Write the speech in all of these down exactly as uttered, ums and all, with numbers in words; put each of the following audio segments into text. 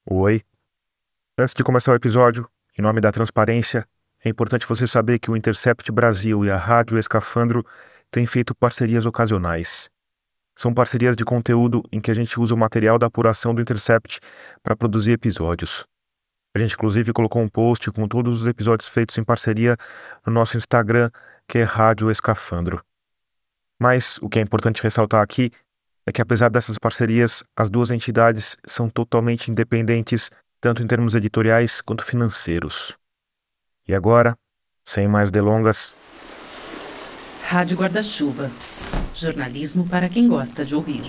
Oi. Antes de começar o episódio, em nome da transparência, é importante você saber que o Intercept Brasil e a Rádio Escafandro têm feito parcerias ocasionais. São parcerias de conteúdo em que a gente usa o material da apuração do Intercept para produzir episódios. A gente inclusive colocou um post com todos os episódios feitos em parceria no nosso Instagram, que é Rádio Escafandro. Mas o que é importante ressaltar aqui é que, apesar dessas parcerias, as duas entidades são totalmente independentes, tanto em termos editoriais quanto financeiros. E agora, sem mais delongas... Rádio Guarda-Chuva. Jornalismo para quem gosta de ouvir.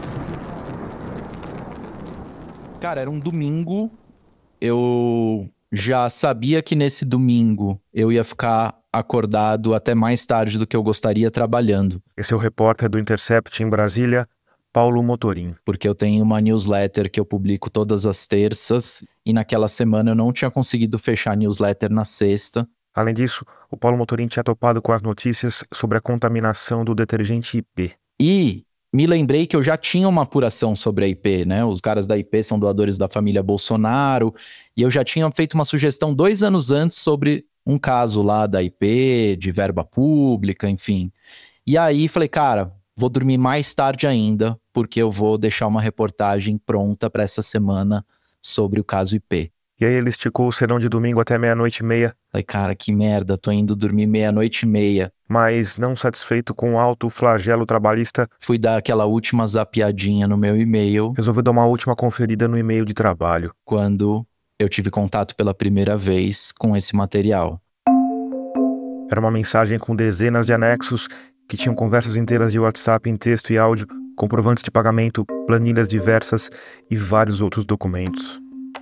Cara, era um domingo. Eu já sabia que nesse domingo eu ia ficar acordado até mais tarde do que eu gostaria trabalhando. Esse é o repórter do Intercept em Brasília, Paulo Motorim. Porque eu tenho uma newsletter que eu publico todas as terças e naquela semana eu não tinha conseguido fechar a newsletter na sexta. Além disso, o Paulo Motorim tinha topado com as notícias sobre a contaminação do detergente I P. E me lembrei que eu já tinha uma apuração sobre a I P, né? Os caras da I P são doadores da família Bolsonaro. E eu já tinha feito uma sugestão dois anos antes sobre um caso lá da I P, de verba pública, enfim. E aí falei, cara, vou dormir mais tarde ainda, porque eu vou deixar uma reportagem pronta para essa semana sobre o caso I P. E aí ele esticou o serão de domingo até meia-noite e meia. Falei, cara, que merda, tô indo dormir meia-noite e meia. Mas, não satisfeito com o alto flagelo trabalhista, fui dar aquela última zapiadinha no meu e-mail. Resolveu dar uma última conferida no e-mail de trabalho. Quando eu tive contato pela primeira vez com esse material. Era uma mensagem com dezenas de anexos que tinham conversas inteiras de WhatsApp em texto e áudio, comprovantes de pagamento, planilhas diversas e vários outros documentos.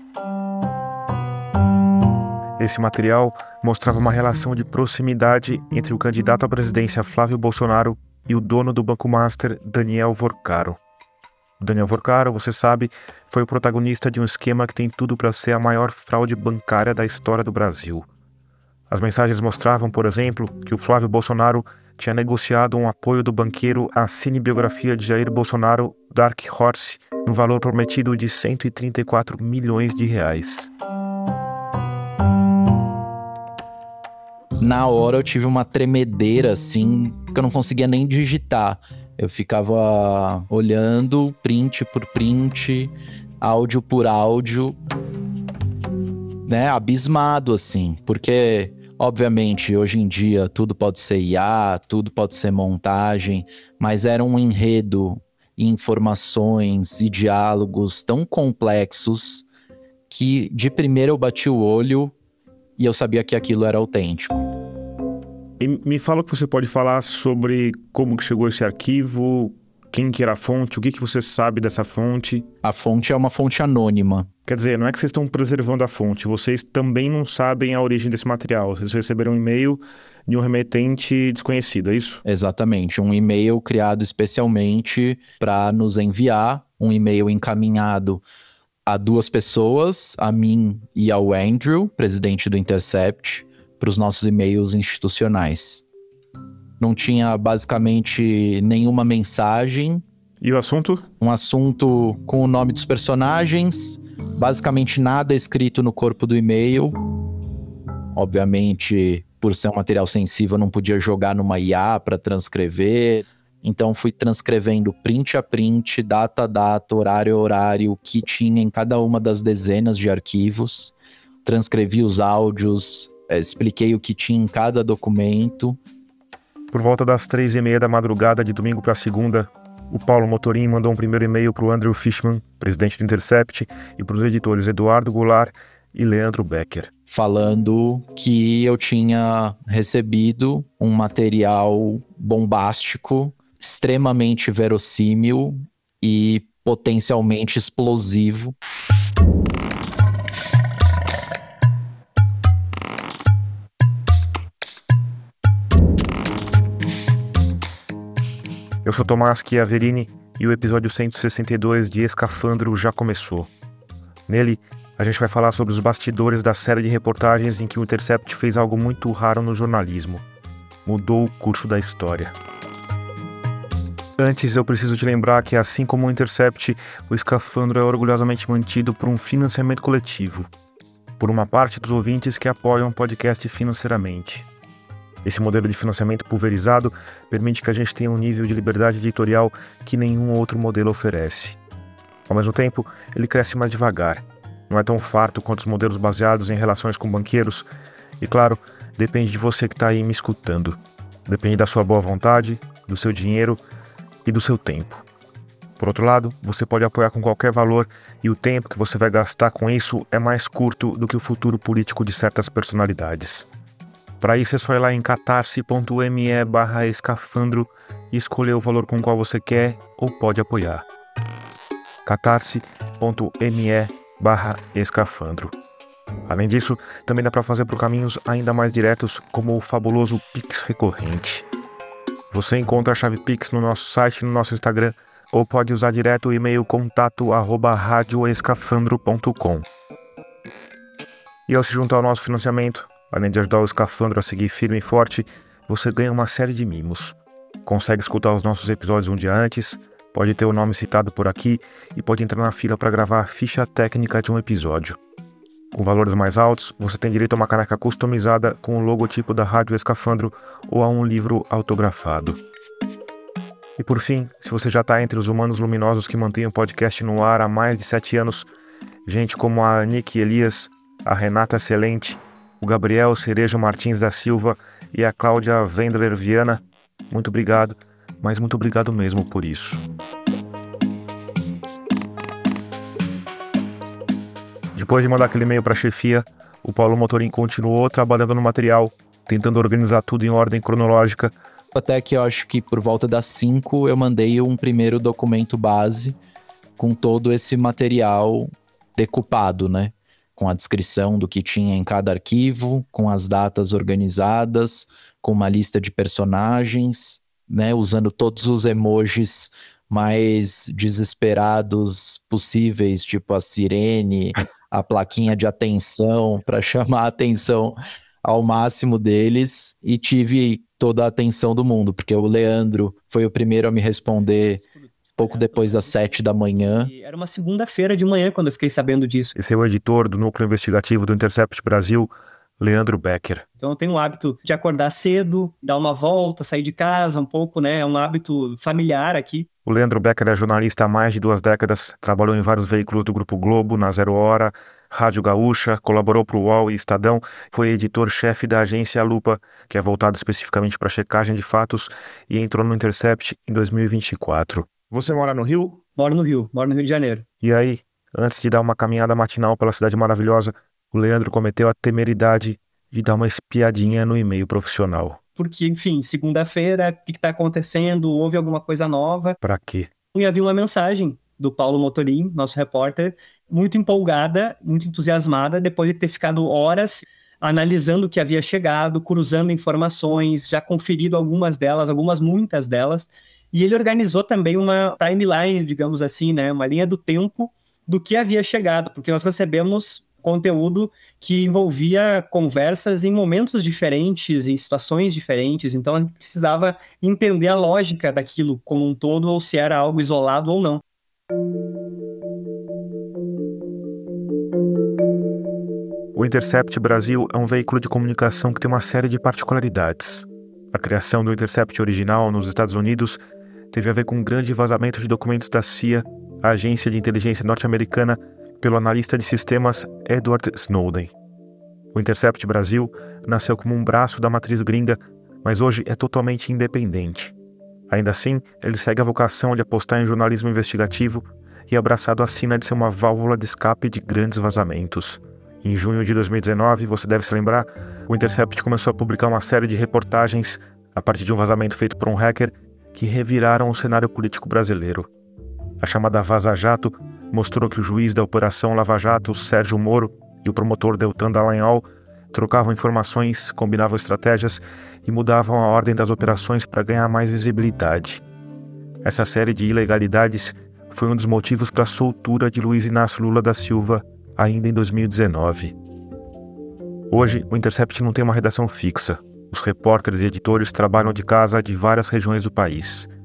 Esse material mostrava uma relação de proximidade entre o candidato à presidência Flávio Bolsonaro e o dono do Banco Master, Daniel Vorcaro. O Daniel Vorcaro, você sabe, foi o protagonista de um esquema que tem tudo para ser a maior fraude bancária da história do Brasil. As mensagens mostravam, por exemplo, que o Flávio Bolsonaro tinha negociado um apoio do banqueiro à cinebiografia de Jair Bolsonaro, Dark Horse, no valor prometido de cento e trinta e quatro milhões de reais. Na hora eu tive uma tremedeira, assim, que eu não conseguia nem digitar. Eu ficava olhando print por print, áudio por áudio, né, abismado, assim. Porque, obviamente, hoje em dia tudo pode ser I A, tudo pode ser montagem, mas era um enredo, informações e diálogos tão complexos que de primeiro eu bati o olho e eu sabia que aquilo era autêntico. E me fala o que você pode falar sobre como que chegou esse arquivo, quem que era a fonte, o que que você sabe dessa fonte. A fonte é uma fonte anônima. Quer dizer, não é que vocês estão preservando a fonte, vocês também não sabem a origem desse material. Vocês receberam um e-mail de um remetente desconhecido, é isso? Exatamente, um e-mail criado especialmente para nos enviar, um e-mail encaminhado a duas pessoas, a mim e ao Andrew, presidente do Intercept, para os nossos e-mails institucionais. Não tinha basicamente nenhuma mensagem. E o assunto? Um assunto com o nome dos personagens, basicamente nada escrito no corpo do e-mail. Obviamente, por ser um material sensível, não podia jogar numa I A para transcrever. Então fui transcrevendo print a print, data a data, horário a horário, o que tinha em cada uma das dezenas de arquivos. Transcrevi os áudios, expliquei o que tinha em cada documento. Por volta das três e meia da madrugada de domingo para segunda, o Paulo Motorim mandou um primeiro e-mail para o Andrew Fishman, presidente do Intercept, e para os editores Eduardo Goulart e Leandro Becker. Falando que eu tinha recebido um material bombástico, extremamente verossímil e potencialmente explosivo. Eu sou Tomás Chiaverini e o episódio cento e sessenta e dois de Escafandro já começou. Nele, a gente vai falar sobre os bastidores da série de reportagens em que o Intercept fez algo muito raro no jornalismo. Mudou o curso da história. Antes, eu preciso te lembrar que, assim como o Intercept, o Escafandro é orgulhosamente mantido por um financiamento coletivo, por uma parte dos ouvintes que apoiam o podcast financeiramente. Esse modelo de financiamento pulverizado permite que a gente tenha um nível de liberdade editorial que nenhum outro modelo oferece. Ao mesmo tempo, ele cresce mais devagar. Não é tão farto quanto os modelos baseados em relações com banqueiros. E claro, depende de você que está aí me escutando. Depende da sua boa vontade, do seu dinheiro e do seu tempo. Por outro lado, você pode apoiar com qualquer valor e o tempo que você vai gastar com isso é mais curto do que o futuro político de certas personalidades. Para isso é só ir lá em catarse.me barra escafandro e escolher o valor com o qual você quer ou pode apoiar. catarse.me barra escafandro. Além disso, também dá para fazer por caminhos ainda mais diretos, como o fabuloso Pix recorrente. Você encontra a chave Pix no nosso site e no nosso Instagram, ou pode usar direto o e-mail contato arroba rádio escafandro ponto com. E ao se juntar ao nosso financiamento, além de ajudar o Escafandro a seguir firme e forte, você ganha uma série de mimos. Consegue escutar os nossos episódios um dia antes, pode ter o nome citado por aqui e pode entrar na fila para gravar a ficha técnica de um episódio. Com valores mais altos, você tem direito a uma caneca customizada com o logotipo da Rádio Escafandro ou a um livro autografado. E por fim, se você já está entre os humanos luminosos que mantêm o podcast no ar há mais de sete anos, gente como a Nick Elias, a Renata Excelente, o Gabriel Cerejo Martins da Silva e a Cláudia Wendler Viana, muito obrigado, mas muito obrigado mesmo por isso. Depois de mandar aquele e-mail para a chefia, o Paulo Motorim continuou trabalhando no material, tentando organizar tudo em ordem cronológica. Até que eu acho que por volta das cinco eu mandei um primeiro documento base com todo esse material decupado, né? Com a descrição do que tinha em cada arquivo, com as datas organizadas, com uma lista de personagens, né? Usando todos os emojis mais desesperados possíveis, tipo a sirene, a plaquinha de atenção, para chamar a atenção ao máximo deles, e tive toda a atenção do mundo, porque o Leandro foi o primeiro a me responder pouco depois das sete da manhã. Era uma segunda-feira de manhã quando eu fiquei sabendo disso. Esse é o editor do Núcleo Investigativo do Intercept Brasil, Leandro Becker. Então eu tenho o hábito de acordar cedo, dar uma volta, sair de casa um pouco, né? É um hábito familiar aqui. O Leandro Becker é jornalista há mais de duas décadas, trabalhou em vários veículos do Grupo Globo, na Zero Hora, Rádio Gaúcha, colaborou para o U O L e Estadão, foi editor-chefe da agência Lupa, que é voltado especificamente para checagem de fatos, e entrou no Intercept em dois mil e vinte e quatro. Você mora no Rio? Moro no Rio, moro no Rio de Janeiro. E aí, antes de dar uma caminhada matinal pela cidade maravilhosa, o Leandro cometeu a temeridade de dar uma espiadinha no e-mail profissional. Porque, enfim, segunda-feira, o que está acontecendo? Houve alguma coisa nova? Pra quê? E havia uma mensagem do Paulo Motorim, nosso repórter, muito empolgada, muito entusiasmada, depois de ter ficado horas analisando o que havia chegado, cruzando informações, já conferido algumas delas, algumas muitas delas, e ele organizou também uma timeline, digamos assim, né, uma linha do tempo do que havia chegado, porque nós recebemos conteúdo que envolvia conversas em momentos diferentes, em situações diferentes, então a gente precisava entender a lógica daquilo como um todo, ou se era algo isolado ou não. O Intercept Brasil é um veículo de comunicação que tem uma série de particularidades. A criação do Intercept original nos Estados Unidos teve a ver com um grande vazamento de documentos da C I A, a agência de inteligência norte-americana, pelo analista de sistemas Edward Snowden. O Intercept Brasil nasceu como um braço da matriz gringa, mas hoje é totalmente independente. Ainda assim, ele segue a vocação de apostar em jornalismo investigativo e abraçado a sina de ser uma válvula de escape de grandes vazamentos. Em junho de dois mil e dezenove, você deve se lembrar, o Intercept começou a publicar uma série de reportagens a partir de um vazamento feito por um hacker que reviraram o cenário político brasileiro. A chamada Vaza Jato mostrou que o juiz da Operação Lava Jato, Sérgio Moro, e o promotor Deltan Dallagnol trocavam informações, combinavam estratégias e mudavam a ordem das operações para ganhar mais visibilidade. Essa série de ilegalidades foi um dos motivos para a soltura de Luiz Inácio Lula da Silva ainda em dois mil e dezenove. Hoje, o Intercept não tem uma redação fixa. Os repórteres e editores trabalham de casa de várias regiões do país.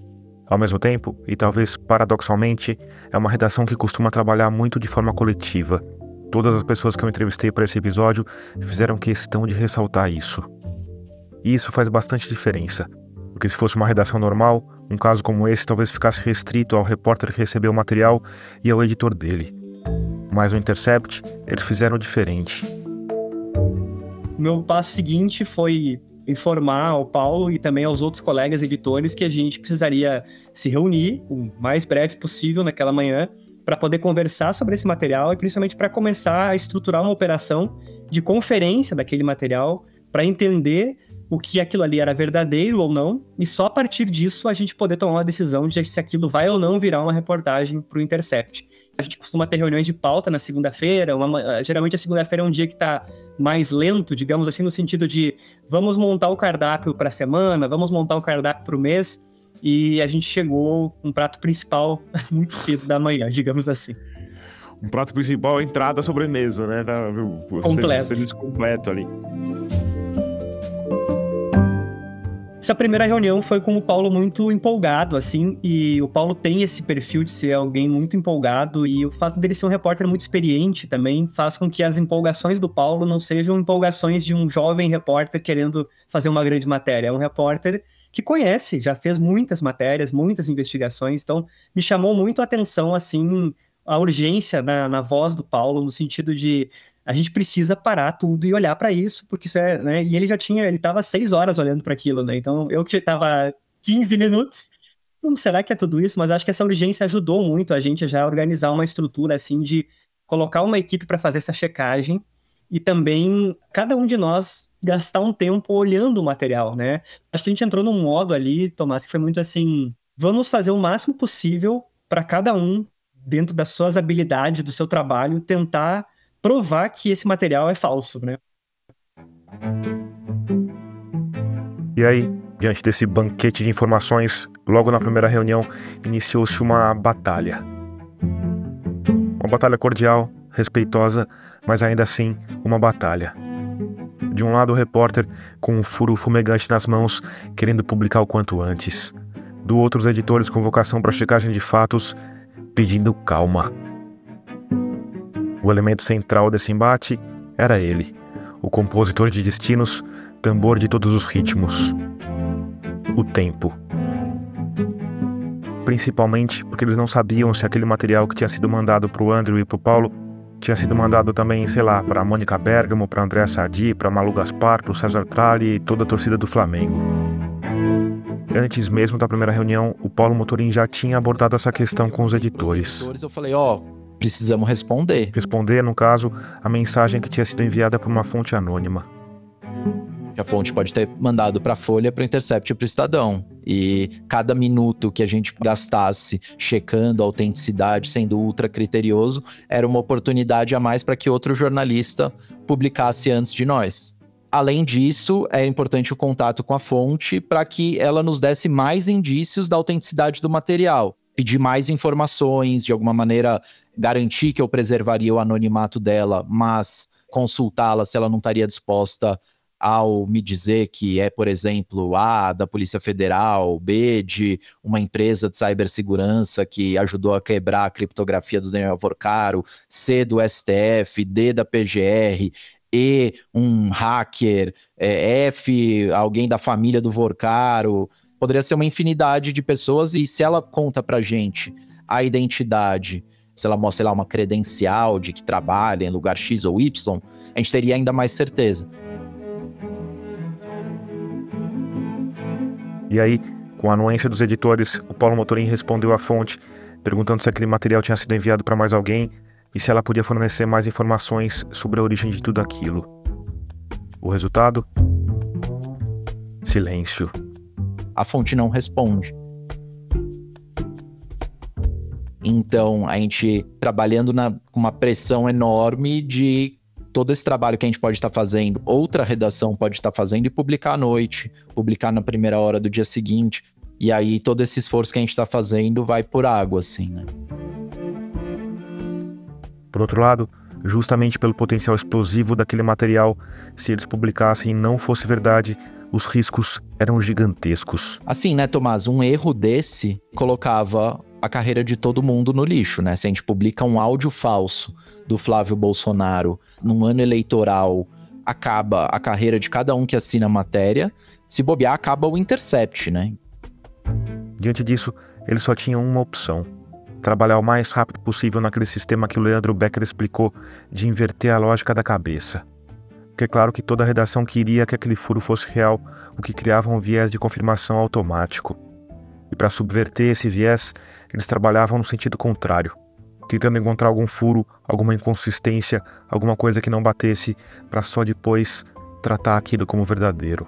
Ao mesmo tempo, e talvez paradoxalmente, é uma redação que costuma trabalhar muito de forma coletiva. Todas as pessoas que eu entrevistei para esse episódio fizeram questão de ressaltar isso. E isso faz bastante diferença, porque se fosse uma redação normal, um caso como esse talvez ficasse restrito ao repórter que recebeu o material e ao editor dele. Mas no Intercept, eles fizeram diferente. O meu passo seguinte foi informar ao Paulo e também aos outros colegas editores que a gente precisaria se reunir o mais breve possível naquela manhã para poder conversar sobre esse material e principalmente para começar a estruturar uma operação de conferência daquele material para entender o que aquilo ali era verdadeiro ou não, e só a partir disso a gente poder tomar uma decisão de se aquilo vai ou não virar uma reportagem para o Intercept. A gente costuma ter reuniões de pauta na segunda-feira, uma, geralmente a segunda-feira é um dia que está mais lento, digamos assim, no sentido de vamos montar o cardápio para a semana, vamos montar o cardápio para o mês, e a gente chegou com um prato principal muito cedo da manhã, digamos assim. Um prato principal, entrada, sobremesa, né? Completo. Serviço completo ali. Essa primeira reunião foi com o Paulo muito empolgado, assim, e o Paulo tem esse perfil de ser alguém muito empolgado, e o fato dele ser um repórter muito experiente também faz com que as empolgações do Paulo não sejam empolgações de um jovem repórter querendo fazer uma grande matéria. É um repórter que conhece, já fez muitas matérias, muitas investigações, então me chamou muito a atenção, assim, a urgência na, na voz do Paulo, no sentido de a gente precisa parar tudo e olhar para isso, porque isso é, né? E ele já tinha, ele tava seis horas olhando para aquilo, né? Então, eu que já tava quinze minutos, não, será que é tudo isso? Mas acho que essa urgência ajudou muito a gente a já organizar uma estrutura, assim, de colocar uma equipe para fazer essa checagem e também cada um de nós gastar um tempo olhando o material, né? Acho que a gente entrou num modo ali, Tomás, que foi muito assim, vamos fazer o máximo possível para cada um, dentro das suas habilidades, do seu trabalho, tentar provar que esse material é falso, né? E aí, diante desse banquete de informações, logo na primeira reunião, iniciou-se uma batalha. Uma batalha cordial, respeitosa, mas ainda assim, uma batalha. De um lado, o repórter com um furo fumegante nas mãos, querendo publicar o quanto antes. Do outro, os editores com vocação para checagem de fatos, pedindo calma. O elemento central desse embate era ele, o compositor de destinos, tambor de todos os ritmos. O tempo. Principalmente porque eles não sabiam se aquele material que tinha sido mandado para o Andrew e para o Paulo tinha sido mandado também, sei lá, para a Mônica Bergamo, para Andréa Sadi, para Malu Gaspar, para o César Tralli e toda a torcida do Flamengo. Antes mesmo da primeira reunião, o Paulo Motorim já tinha abordado essa questão com os editores. Eu falei, ó... Oh, precisamos responder. Responder, no caso, a mensagem que tinha sido enviada por uma fonte anônima. A fonte pode ter mandado para a Folha, para o Intercept e para o Estadão. E cada minuto que a gente gastasse checando a autenticidade, sendo ultra criterioso, era uma oportunidade a mais para que outro jornalista publicasse antes de nós. Além disso, é importante o contato com a fonte para que ela nos desse mais indícios da autenticidade do material. Pedir mais informações, de alguma maneira garantir que eu preservaria o anonimato dela, mas consultá-la se ela não estaria disposta ao me dizer que é, por exemplo, A, da Polícia Federal, B, de uma empresa de cibersegurança que ajudou a quebrar a criptografia do Daniel Vorcaro, C, do S T F, D, da P G R, E, um hacker, é, F, alguém da família do Vorcaro. Poderia ser uma infinidade de pessoas, e se ela conta pra gente a identidade, se ela mostra, sei lá, uma credencial de que trabalha em lugar X ou Y, a gente teria ainda mais certeza. E aí, com a anuência dos editores, o Paulo Motorim respondeu à fonte, perguntando se aquele material tinha sido enviado para mais alguém e se ela podia fornecer mais informações sobre a origem de tudo aquilo. O resultado? Silêncio. A fonte não responde. Então, a gente trabalhando na, com uma pressão enorme de todo esse trabalho que a gente pode estar fazendo, outra redação pode estar fazendo e publicar à noite, publicar na primeira hora do dia seguinte. E aí, todo esse esforço que a gente está fazendo vai por água, assim, né? Por outro lado, justamente pelo potencial explosivo daquele material, se eles publicassem e não fosse verdade, os riscos eram gigantescos. Assim, né, Tomás, um erro desse colocava a carreira de todo mundo no lixo, né? Se a gente publica um áudio falso do Flávio Bolsonaro num ano eleitoral, acaba a carreira de cada um que assina a matéria. Se bobear, acaba o Intercept, né? Diante disso, eles só tinham uma opção: trabalhar o mais rápido possível naquele sistema que o Leandro Becker explicou, de inverter a lógica da cabeça. Porque é claro que toda a redação queria que aquele furo fosse real, o que criava um viés de confirmação automático. E para subverter esse viés, eles trabalhavam no sentido contrário, tentando encontrar algum furo, alguma inconsistência, alguma coisa que não batesse, para só depois tratar aquilo como verdadeiro.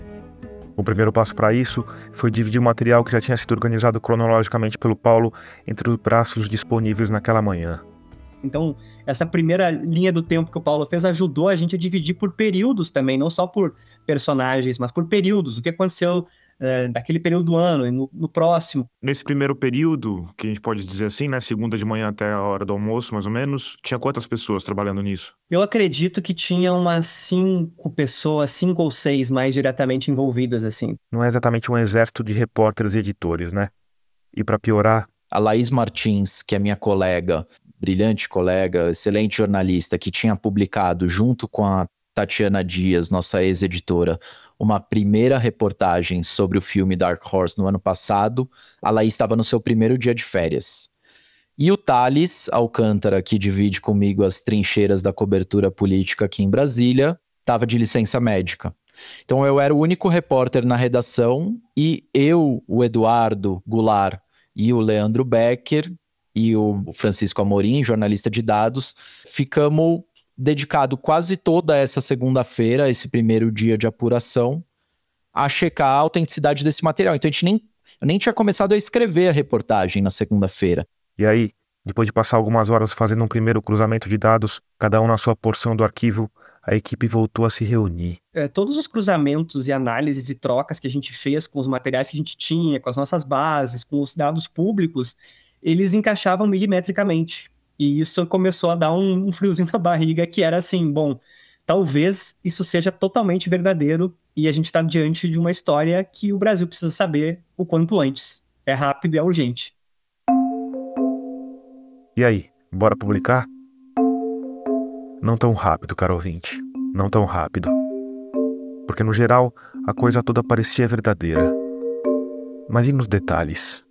O primeiro passo para isso foi dividir o material que já tinha sido organizado cronologicamente pelo Paulo entre os braços disponíveis naquela manhã. Então, essa primeira linha do tempo que o Paulo fez ajudou a gente a dividir por períodos também, não só por personagens, mas por períodos. O que aconteceu é, daquele período do ano e no, no próximo. Nesse primeiro período, que a gente pode dizer assim, né, segunda de manhã até a hora do almoço, mais ou menos, tinha quantas pessoas trabalhando nisso? Eu acredito que tinha umas cinco pessoas, cinco ou seis mais diretamente envolvidas, assim. Não é exatamente um exército de repórteres e editores, né? E para piorar... A Laís Martins, que é minha colega, brilhante colega, excelente jornalista, que tinha publicado junto com a Tatiana Dias, nossa ex-editora, uma primeira reportagem sobre o filme Dark Horse no ano passado. A Laís estava no seu primeiro dia de férias. E o Thales Alcântara, que divide comigo as trincheiras da cobertura política aqui em Brasília, estava de licença médica. Então eu era o único repórter na redação e eu, o Eduardo Goulart e o Leandro Becker e o Francisco Amorim, jornalista de dados, ficamos dedicado quase toda essa segunda-feira, esse primeiro dia de apuração, a checar a autenticidade desse material. Então a gente nem, eu nem tinha começado a escrever a reportagem na segunda-feira. E aí, depois de passar algumas horas fazendo um primeiro cruzamento de dados, cada um na sua porção do arquivo, a equipe voltou a se reunir. É, todos os cruzamentos e análises e trocas que a gente fez com os materiais que a gente tinha, com as nossas bases, com os dados públicos, eles encaixavam milimetricamente. E isso começou a dar um, um friozinho na barriga, que era assim, bom, talvez isso seja totalmente verdadeiro e a gente está diante de uma história que o Brasil precisa saber o quanto antes. É rápido e é urgente. E aí, bora publicar? Não tão rápido, caro ouvinte. Não tão rápido. Porque no geral, a coisa toda parecia verdadeira. Mas e nos detalhes?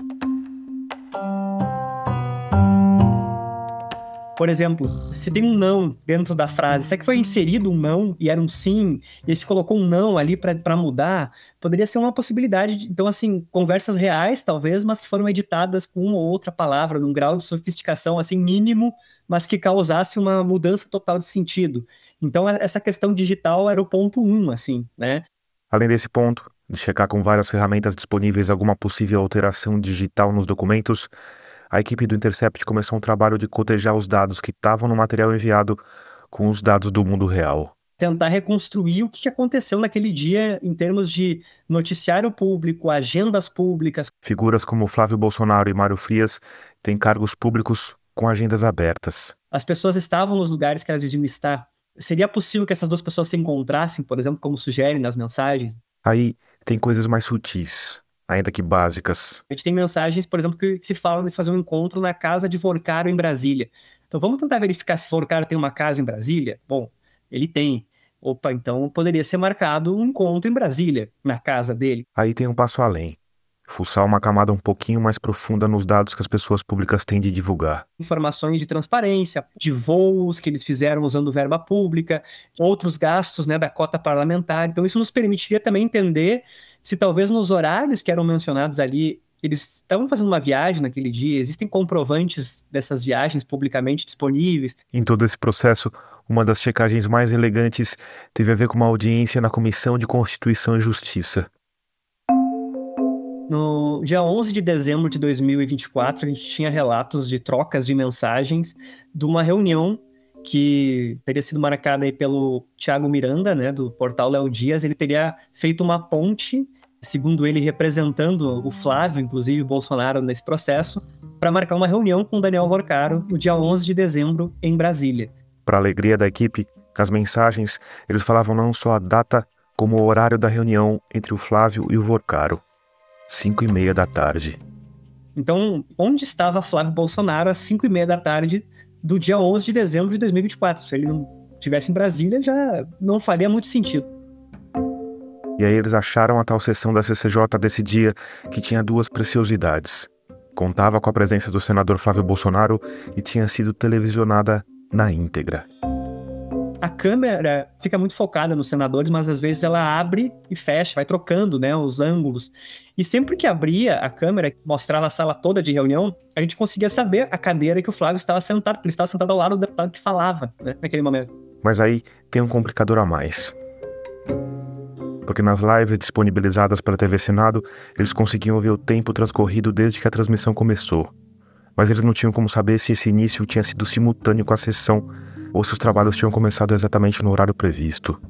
Por exemplo, se tem um não dentro da frase, será que foi inserido um não e era um sim, e aí se colocou um não ali para mudar, poderia ser uma possibilidade. De, então, assim, conversas reais, talvez, mas que foram editadas com uma ou outra palavra, num grau de sofisticação, assim, mínimo, mas que causasse uma mudança total de sentido. Então, essa questão digital era o ponto um, assim, né? Além desse ponto, de checar com várias ferramentas disponíveis alguma possível alteração digital nos documentos, a equipe do Intercept começou um trabalho de cotejar os dados que estavam no material enviado com os dados do mundo real. Tentar reconstruir o que aconteceu naquele dia em termos de noticiário público, agendas públicas. Figuras como Flávio Bolsonaro e Mário Frias têm cargos públicos com agendas abertas. As pessoas estavam nos lugares que elas diziam estar. Seria possível que essas duas pessoas se encontrassem, por exemplo, como sugerem nas mensagens? Aí tem coisas mais sutis, ainda que básicas. A gente tem mensagens, por exemplo, que se falam de fazer um encontro na casa de Vorcaro em Brasília. Então vamos tentar verificar se Vorcaro tem uma casa em Brasília? Bom, ele tem. Opa, então poderia ser marcado um encontro em Brasília, na casa dele. Aí tem um passo além. Fuçar uma camada um pouquinho mais profunda nos dados que as pessoas públicas têm de divulgar. Informações de transparência, de voos que eles fizeram usando verba pública, outros gastos, né, da cota parlamentar. Então isso nos permitiria também entender se talvez nos horários que eram mencionados ali, eles estavam fazendo uma viagem naquele dia, existem comprovantes dessas viagens publicamente disponíveis. Em todo esse processo, uma das checagens mais elegantes teve a ver com uma audiência na Comissão de Constituição e Justiça. No dia onze de dezembro de dois mil e vinte e quatro, a gente tinha relatos de trocas de mensagens de uma reunião que teria sido marcada aí pelo Thiago Miranda, né, do portal Léo Dias. Ele teria feito uma ponte, segundo ele, representando o Flávio, inclusive o Bolsonaro, nesse processo, para marcar uma reunião com o Daniel Vorcaro no dia onze de dezembro em Brasília. Para a alegria da equipe, nas mensagens, eles falavam não só a data, como o horário da reunião entre o Flávio e o Vorcaro, cinco e meia da tarde. Então, onde estava Flávio Bolsonaro às cinco e meia da tarde do dia onze de dezembro de dois mil e vinte e quatro? Se ele não estivesse em Brasília, já não faria muito sentido. E aí eles acharam a tal sessão da C C J desse dia que tinha duas preciosidades. Contava com a presença do senador Flávio Bolsonaro e tinha sido televisionada na íntegra. A câmera fica muito focada nos senadores, mas às vezes ela abre e fecha, vai trocando, né, os ângulos. E sempre que abria a câmera, mostrava a sala toda de reunião, a gente conseguia saber a cadeira que o Flávio estava sentado, porque ele estava sentado ao lado do deputado que falava, né, naquele momento. Mas aí tem um complicador a mais. Porque nas lives disponibilizadas pela T V Senado, eles conseguiam ver o tempo transcorrido desde que a transmissão começou. Mas eles não tinham como saber se esse início tinha sido simultâneo com a sessão ou se os trabalhos tinham começado exatamente no horário previsto.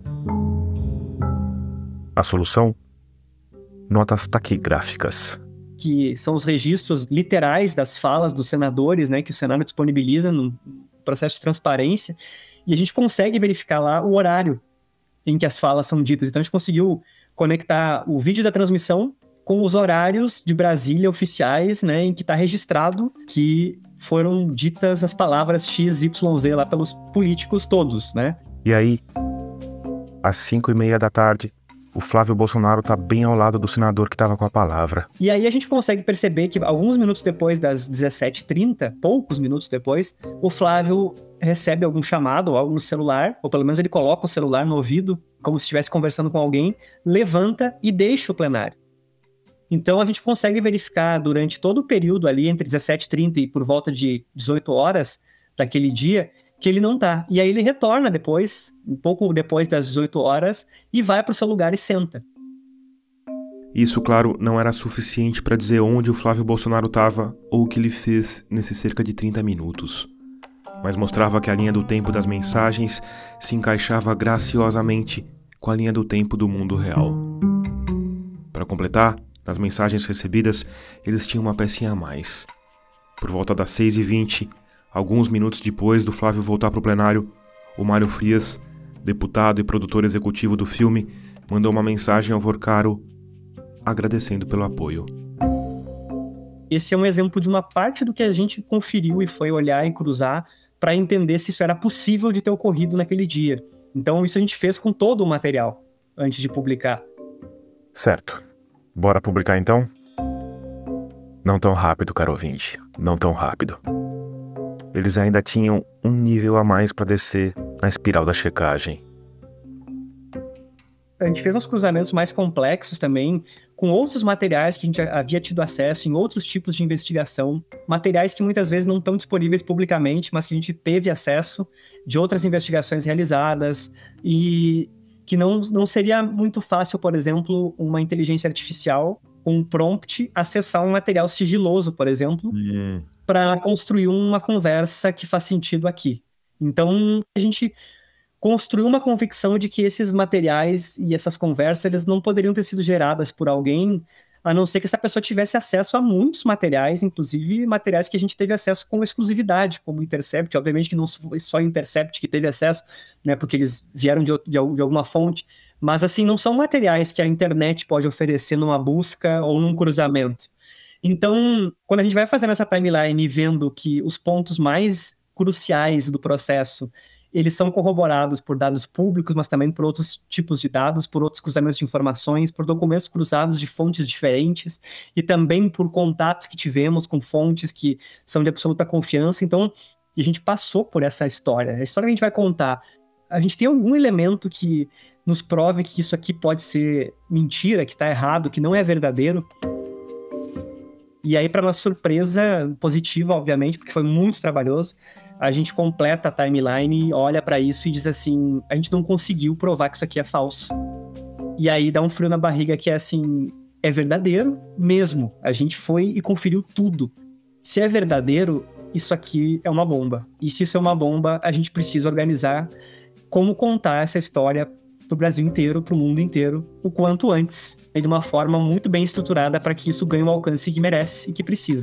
A solução? Notas taquigráficas. Que são os registros literais das falas dos senadores, né, que o Senado disponibiliza no processo de transparência, e a gente consegue verificar lá o horário em que as falas são ditas. Então a gente conseguiu conectar o vídeo da transmissão com os horários de Brasília oficiais, né, em que está registrado que foram ditas as palavras X, Y, Z lá pelos políticos todos, né? E aí, às cinco e meia da tarde, o Flávio Bolsonaro tá bem ao lado do senador que estava com a palavra. E aí a gente consegue perceber que alguns minutos depois das dezessete e trinta, poucos minutos depois, o Flávio recebe algum chamado ou algo no celular, ou pelo menos ele coloca o celular no ouvido, como se estivesse conversando com alguém, levanta e deixa o plenário. Então a gente consegue verificar durante todo o período ali, entre dezessete e trinta e por volta de dezoito horas daquele dia, que ele não tá. E aí ele retorna depois, um pouco depois das dezoito horas, e vai pro seu lugar e senta. Isso, claro, não era suficiente para dizer onde o Flávio Bolsonaro estava ou o que ele fez nesses cerca de trinta minutos. Mas mostrava que a linha do tempo das mensagens se encaixava graciosamente com a linha do tempo do mundo real. Para completar, nas mensagens recebidas, eles tinham uma pecinha a mais. Por volta das seis e vinte, alguns minutos depois do Flávio voltar para o plenário, o Mário Frias, deputado e produtor executivo do filme, mandou uma mensagem ao Vorcaro agradecendo pelo apoio. Esse é um exemplo de uma parte do que a gente conferiu e foi olhar e cruzar para entender se isso era possível de ter ocorrido naquele dia. Então isso a gente fez com todo o material antes de publicar. Certo. Bora publicar então? Não tão rápido, caro ouvinte. Não tão rápido. Eles ainda tinham um nível a mais para descer na espiral da checagem. A gente fez uns cruzamentos mais complexos também, com outros materiais que a gente havia tido acesso em outros tipos de investigação, materiais que muitas vezes não estão disponíveis publicamente, mas que a gente teve acesso de outras investigações realizadas, e que não, não seria muito fácil, por exemplo, uma inteligência artificial, um prompt, acessar um material sigiloso, por exemplo, Hum. para construir uma conversa que faz sentido aqui. Então, a gente construiu uma convicção de que esses materiais e essas conversas, eles não poderiam ter sido geradas por alguém, a não ser que essa pessoa tivesse acesso a muitos materiais, inclusive materiais que a gente teve acesso com exclusividade, como o Intercept. Obviamente que não foi só o Intercept que teve acesso, né, porque eles vieram de, de, de alguma fonte, mas assim, não são materiais que a internet pode oferecer numa busca ou num cruzamento. Então, quando a gente vai fazendo essa timeline e vendo que os pontos mais cruciais do processo, eles são corroborados por dados públicos, mas também por outros tipos de dados, por outros cruzamentos de informações, por documentos cruzados de fontes diferentes e também por contatos que tivemos com fontes que são de absoluta confiança. Então, a gente passou por essa história. A história que a gente vai contar, a gente tem algum elemento que nos prove que isso aqui pode ser mentira, que está errado, que não é verdadeiro. E aí, para nossa surpresa positiva, obviamente, porque foi muito trabalhoso, a gente completa a timeline, olha para isso e diz assim, a gente não conseguiu provar que isso aqui é falso. E aí dá um frio na barriga que é assim, é verdadeiro mesmo. A gente foi e conferiu tudo. Se é verdadeiro, isso aqui é uma bomba. E se isso é uma bomba, a gente precisa organizar como contar essa história pro Brasil inteiro, pro mundo inteiro, o quanto antes, e de uma forma muito bem estruturada para que isso ganhe o alcance que merece e que precisa.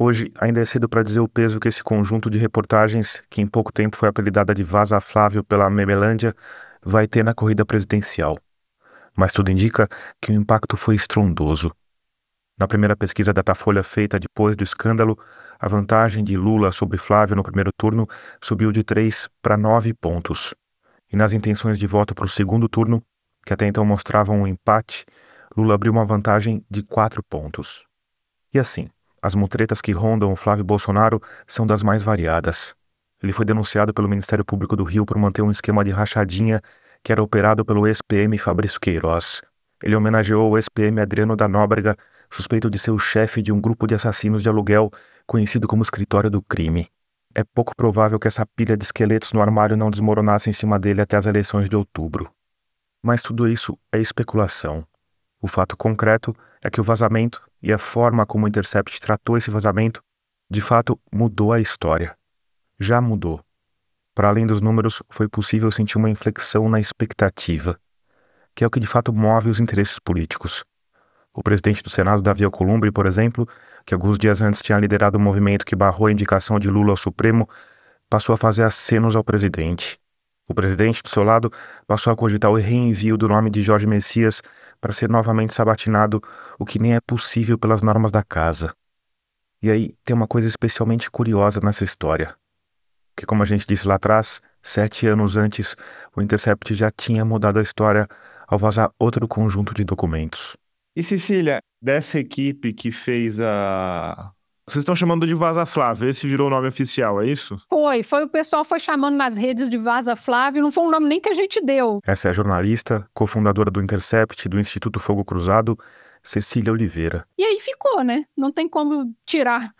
Hoje, ainda é cedo para dizer o peso que esse conjunto de reportagens, que em pouco tempo foi apelidada de Vaza Flávio pela Memelândia, vai ter na corrida presidencial. Mas tudo indica que o impacto foi estrondoso. Na primeira pesquisa Datafolha feita depois do escândalo, a vantagem de Lula sobre Flávio no primeiro turno subiu de três para nove pontos. E nas intenções de voto para o segundo turno, que até então mostravam um empate, Lula abriu uma vantagem de quatro pontos. E assim, as mutretas que rondam o Flávio Bolsonaro são das mais variadas. Ele foi denunciado pelo Ministério Público do Rio por manter um esquema de rachadinha que era operado pelo ex-P M Fabrício Queiroz. Ele homenageou o ex-P M Adriano da Nóbrega, suspeito de ser o chefe de um grupo de assassinos de aluguel conhecido como Escritório do Crime. É pouco provável que essa pilha de esqueletos no armário não desmoronasse em cima dele até as eleições de outubro. Mas tudo isso é especulação. O fato concreto é que o vazamento e a forma como o Intercept tratou esse vazamento, de fato, mudou a história. Já mudou. Para além dos números, foi possível sentir uma inflexão na expectativa, que é o que de fato move os interesses políticos. O presidente do Senado, Davi Alcolumbre, por exemplo, que alguns dias antes tinha liderado o movimento que barrou a indicação de Lula ao Supremo, passou a fazer acenos ao presidente. O presidente, do seu lado, passou a cogitar o reenvio do nome de Jorge Messias para ser novamente sabatinado, o que nem é possível pelas normas da casa. E aí tem uma coisa especialmente curiosa nessa história. Que, como a gente disse lá atrás, sete anos antes, o Intercept já tinha mudado a história ao vazar outro conjunto de documentos. E Cecília, dessa equipe que fez a... Vocês estão chamando de Vaza Flávio, esse virou o nome oficial, é isso? Foi, foi o pessoal foi chamando nas redes de Vaza Flávio, não foi um nome nem que a gente deu. Essa é a jornalista, cofundadora do Intercept, do Instituto Fogo Cruzado, Cecília Oliveira. E aí ficou, né? Não tem como tirar.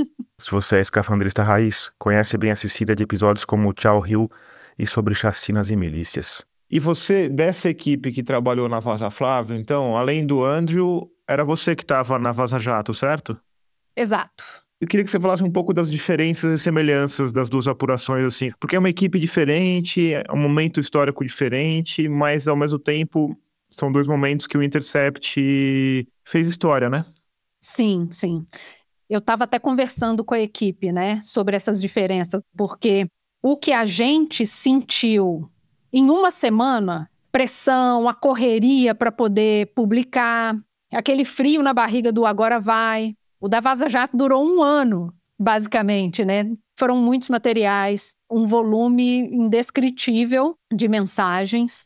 Se você é escafandrista raiz, conhece bem a Cecília de episódios como Tchau Rio e sobre chacinas e milícias. E você, dessa equipe que trabalhou na Vaza Flávio, então, além do Andrew, era você que estava na Vaza Jato, certo? Exato. Eu queria que você falasse um pouco das diferenças e semelhanças das duas apurações, assim, porque é uma equipe diferente, é um momento histórico diferente, mas ao mesmo tempo são dois momentos que o Intercept fez história, né? Sim, sim. Eu estava até conversando com a equipe, né, sobre essas diferenças, porque o que a gente sentiu em uma semana, pressão, a correria para poder publicar, aquele frio na barriga do agora vai. O da Vaza Jato durou um ano, basicamente, né? Foram muitos materiais, um volume indescritível de mensagens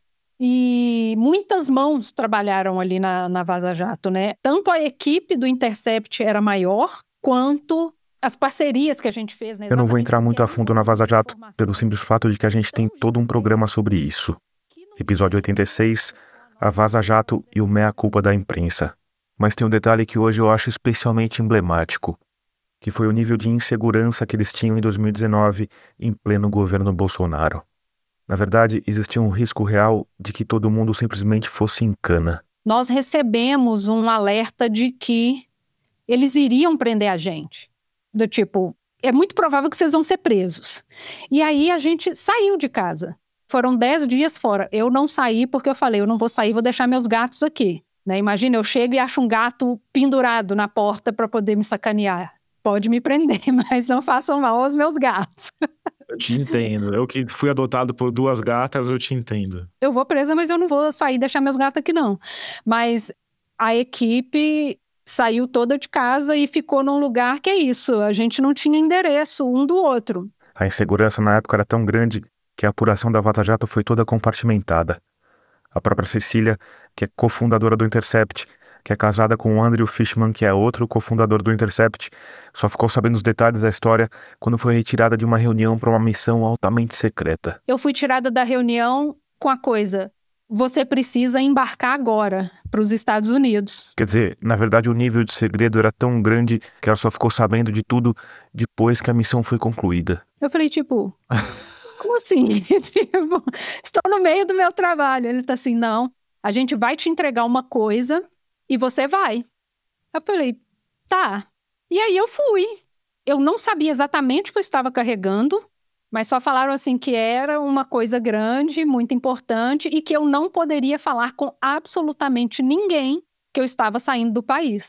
e muitas mãos trabalharam ali na, na Vaza Jato, né? Tanto a equipe do Intercept era maior, quanto as parcerias que a gente fez, né? Eu não vou entrar muito a fundo na Vaza Jato, pelo simples fato de que a gente tem todo um programa sobre isso. Episódio oitenta e seis, a Vaza Jato e o meia-culpa da imprensa. Mas tem um detalhe que hoje eu acho especialmente emblemático, que foi o nível de insegurança que eles tinham em dois mil e dezenove, em pleno governo Bolsonaro. Na verdade, existia um risco real de que todo mundo simplesmente fosse em cana. Nós recebemos um alerta de que eles iriam prender a gente. Do tipo, é muito provável que vocês vão ser presos. E aí a gente saiu de casa. Foram dez dias fora. Eu não saí porque eu falei, eu não vou sair, vou deixar meus gatos aqui. Né? Imagina, eu chego e acho um gato pendurado na porta para poder me sacanear. Pode me prender, mas não façam mal aos meus gatos. Eu te entendo. Eu que fui adotado por duas gatas, eu te entendo. Eu vou presa, mas eu não vou sair e deixar meus gatos aqui, não. Mas a equipe saiu toda de casa e ficou num lugar que é isso. A gente não tinha endereço um do outro. A insegurança na época era tão grande que a apuração da Vaza Jato foi toda compartimentada. A própria Cecília, que é cofundadora do Intercept, que é casada com o Andrew Fishman, que é outro cofundador do Intercept, só ficou sabendo os detalhes da história quando foi retirada de uma reunião para uma missão altamente secreta. Eu fui tirada da reunião com a coisa, você precisa embarcar agora para os Estados Unidos. Quer dizer, na verdade o nível de segredo era tão grande que ela só ficou sabendo de tudo depois que a missão foi concluída. Eu falei, tipo... Como assim? Tipo, estou no meio do meu trabalho. Ele tá assim, não, a gente vai te entregar uma coisa e você vai. Eu falei, tá. E aí eu fui. Eu não sabia exatamente o que eu estava carregando, mas só falaram assim que era uma coisa grande, muito importante e que eu não poderia falar com absolutamente ninguém que eu estava saindo do país.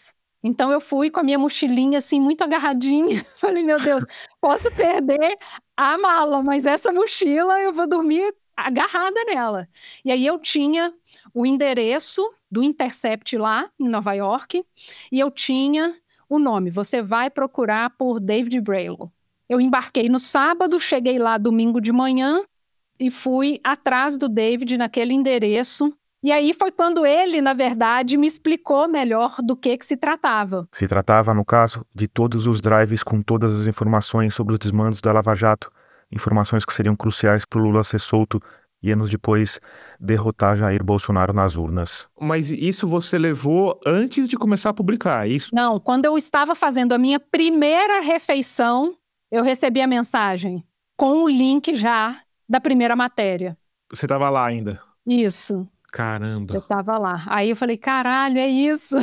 Então eu fui com a minha mochilinha assim, muito agarradinha. Falei, meu Deus, posso perder a mala, mas essa mochila eu vou dormir agarrada nela. E aí eu tinha o endereço do Intercept lá em Nova York e eu tinha o nome. Você vai procurar por David Braylow. Eu embarquei no sábado, cheguei lá domingo de manhã e fui atrás do David naquele endereço. E aí foi quando ele, na verdade, me explicou melhor do que que se tratava. Se tratava, no caso, de todos os drives com todas as informações sobre os desmandos da Lava Jato, informações que seriam cruciais para o Lula ser solto e, anos depois, derrotar Jair Bolsonaro nas urnas. Mas isso você levou antes de começar a publicar, é isso? Não, quando eu estava fazendo a minha primeira refeição, eu recebi a mensagem com o link já da primeira matéria. Você estava lá ainda? Isso. Caramba. Eu tava lá. Aí eu falei, caralho, é isso.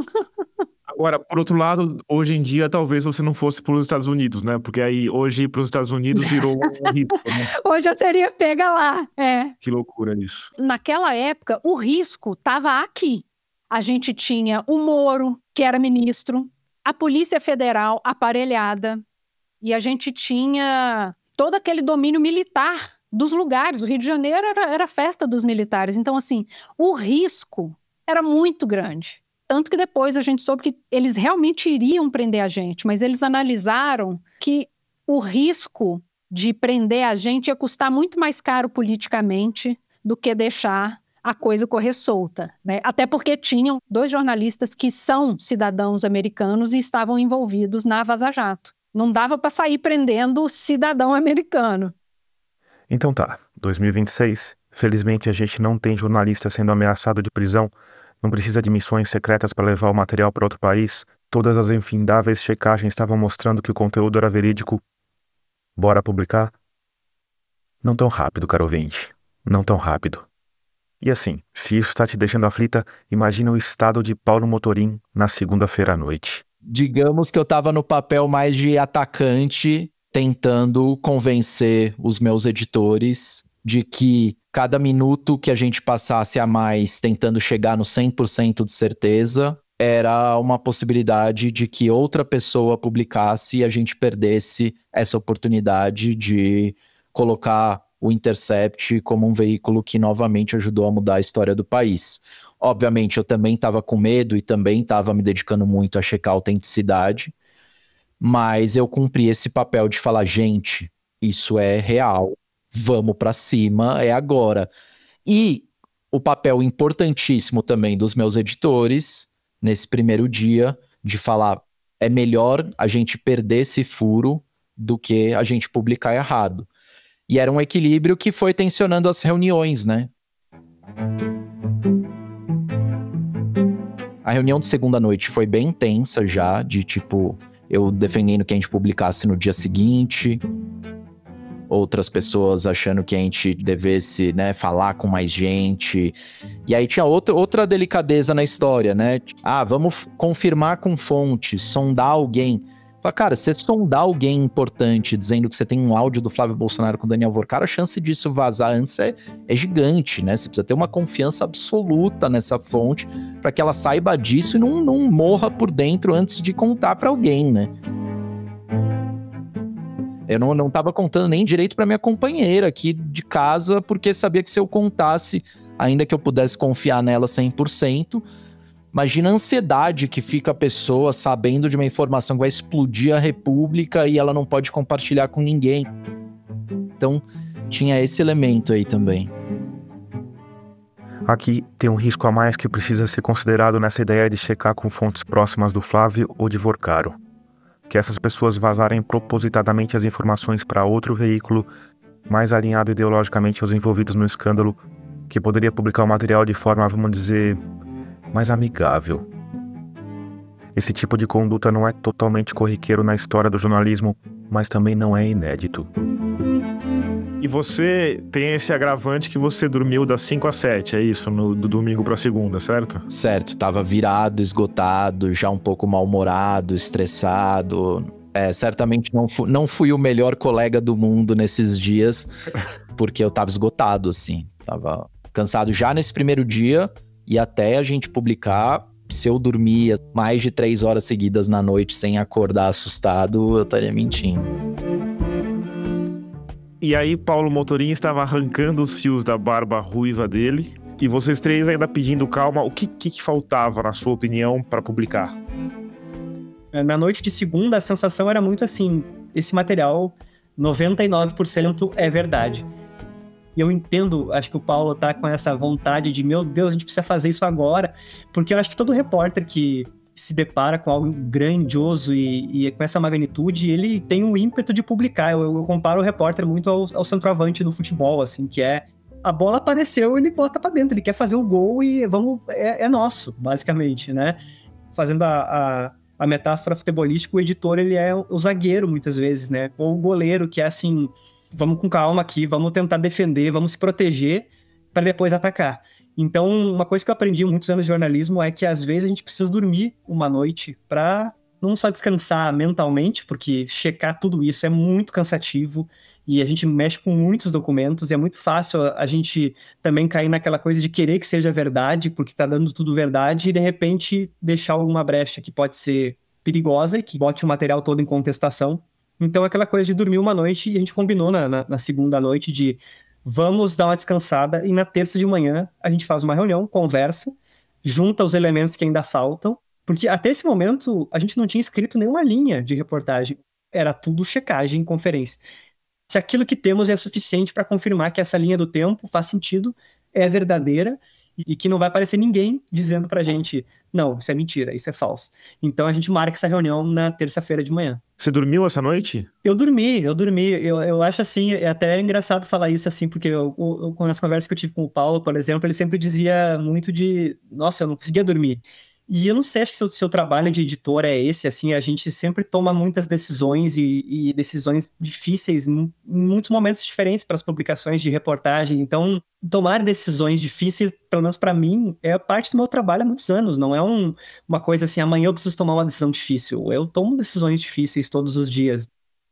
Agora, por outro lado, hoje em dia, talvez você não fosse para os Estados Unidos, né? Porque aí, hoje, ir para os Estados Unidos virou um risco, né? Hoje eu seria pega lá, é. Que loucura isso. Naquela época, o risco estava aqui. A gente tinha o Moro, que era ministro, a Polícia Federal aparelhada, e a gente tinha todo aquele domínio militar dos lugares. O Rio de Janeiro era, era a festa dos militares. Então, assim, o risco era muito grande. Tanto que depois a gente soube que eles realmente iriam prender a gente, mas eles analisaram que o risco de prender a gente ia custar muito mais caro politicamente do que deixar a coisa correr solta, né? Até porque tinham dois jornalistas que são cidadãos americanos e estavam envolvidos na Vaza Jato. Não dava para sair prendendo cidadão americano. Então tá, dois mil e vinte e seis, felizmente a gente não tem jornalista sendo ameaçado de prisão, não precisa de missões secretas para levar o material para outro país, todas as infindáveis checagens estavam mostrando que o conteúdo era verídico. Bora publicar? Não tão rápido, caro ouvinte, não tão rápido. E assim, se isso está te deixando aflita, imagina o estado de Paulo Motorim na segunda-feira à noite. Digamos que eu tava no papel mais de atacante, tentando convencer os meus editores de que cada minuto que a gente passasse a mais tentando chegar no cem por cento de certeza era uma possibilidade de que outra pessoa publicasse e a gente perdesse essa oportunidade de colocar o Intercept como um veículo que novamente ajudou a mudar a história do país. Obviamente, eu também estava com medo e também estava me dedicando muito a checar a autenticidade, mas eu cumpri esse papel de falar, gente, isso é real, vamos pra cima, é agora. E o papel importantíssimo também dos meus editores, nesse primeiro dia, de falar, é melhor a gente perder esse furo do que a gente publicar errado. E era um equilíbrio que foi tensionando as reuniões, né? A reunião de segunda noite foi bem intensa já, de tipo, eu defendendo que a gente publicasse no dia seguinte, outras pessoas achando que a gente devesse, né, falar com mais gente. E aí tinha outra, outra delicadeza na história, né? Ah, vamos confirmar com fontes, sondar alguém. Fala, cara, você sondar alguém importante dizendo que você tem um áudio do Flávio Bolsonaro com o Daniel Vorcara, a chance disso vazar antes é, é gigante, né? Você precisa ter uma confiança absoluta nessa fonte para que ela saiba disso e não, não morra por dentro antes de contar para alguém, né? Eu não, não tava contando nem direito pra minha companheira aqui de casa, porque sabia que se eu contasse, ainda que eu pudesse confiar nela cem por cento, imagina a ansiedade que fica a pessoa sabendo de uma informação que vai explodir a república e ela não pode compartilhar com ninguém. Então, tinha esse elemento aí também. Aqui tem um risco a mais que precisa ser considerado nessa ideia de checar com fontes próximas do Flávio ou de Vorcaro. Que essas pessoas vazarem propositadamente as informações para outro veículo mais alinhado ideologicamente aos envolvidos no escândalo, que poderia publicar o material de forma, vamos dizer, mais amigável. Esse tipo de conduta não é totalmente corriqueiro na história do jornalismo, mas também não é inédito. E você tem esse agravante que você dormiu das cinco às sete, é isso? No, do domingo pra segunda, certo? Certo, tava virado, esgotado, já um pouco mal-humorado, estressado. É, certamente não, fu- não fui o melhor colega do mundo nesses dias, porque eu tava esgotado, assim. Tava cansado já nesse primeiro dia, e até a gente publicar, Se eu dormia mais de três horas seguidas na noite sem acordar assustado, eu estaria mentindo. E aí, Paulo Motorim estava arrancando os fios da barba ruiva dele. E vocês três ainda pedindo calma. O que, que, que faltava, na sua opinião, para publicar? Na noite de segunda, a sensação era muito assim: esse material, noventa e nove por cento é verdade. E eu entendo, acho que o Paulo tá com essa vontade de, meu Deus, a gente precisa fazer isso agora. Porque eu acho que todo repórter que se depara com algo grandioso e, e com essa magnitude, ele tem um ímpeto de publicar. Eu, eu comparo o repórter muito ao, ao centroavante no futebol, assim, que é... A bola apareceu, ele bota pra dentro, ele quer fazer o gol e vamos, é, é nosso, basicamente, né? Fazendo a, a, a metáfora futebolística, o editor, ele é o zagueiro, muitas vezes, né? Ou o goleiro, que é assim... Vamos com calma aqui, vamos tentar defender, vamos se proteger para depois atacar. Então, uma coisa que eu aprendi em muitos anos de jornalismo é que às vezes a gente precisa dormir uma noite para não só descansar mentalmente, porque checar tudo isso é muito cansativo e a gente mexe com muitos documentos e é muito fácil a gente também cair naquela coisa de querer que seja verdade, porque está dando tudo verdade e de repente deixar alguma brecha que pode ser perigosa e que bote o material todo em contestação. Então, aquela coisa de dormir uma noite, e a gente combinou na, na, na segunda noite de vamos dar uma descansada, e na terça de manhã a gente faz uma reunião, conversa, junta os elementos que ainda faltam, porque até esse momento a gente não tinha escrito nenhuma linha de reportagem, era tudo checagem, conferência. Se aquilo que temos é suficiente para confirmar que essa linha do tempo faz sentido, é verdadeira, e que não vai aparecer ninguém dizendo pra gente, não, isso é mentira, isso é falso. Então a gente marca essa reunião na terça-feira de manhã. Você dormiu essa noite? Eu dormi, eu dormi. Eu, eu acho assim, é até engraçado falar isso assim, porque eu, eu, nas conversas que eu tive com o Paulo, por exemplo, ele sempre dizia muito de, nossa, eu não conseguia dormir. E eu não sei, acho que seu, seu trabalho de editor é esse, assim, a gente sempre toma muitas decisões e, e decisões difíceis em muitos momentos diferentes para as publicações de reportagem. Então, tomar decisões difíceis, pelo menos para mim, é parte do meu trabalho há muitos anos. Não é um, uma coisa assim, amanhã eu preciso tomar uma decisão difícil. Eu tomo decisões difíceis todos os dias.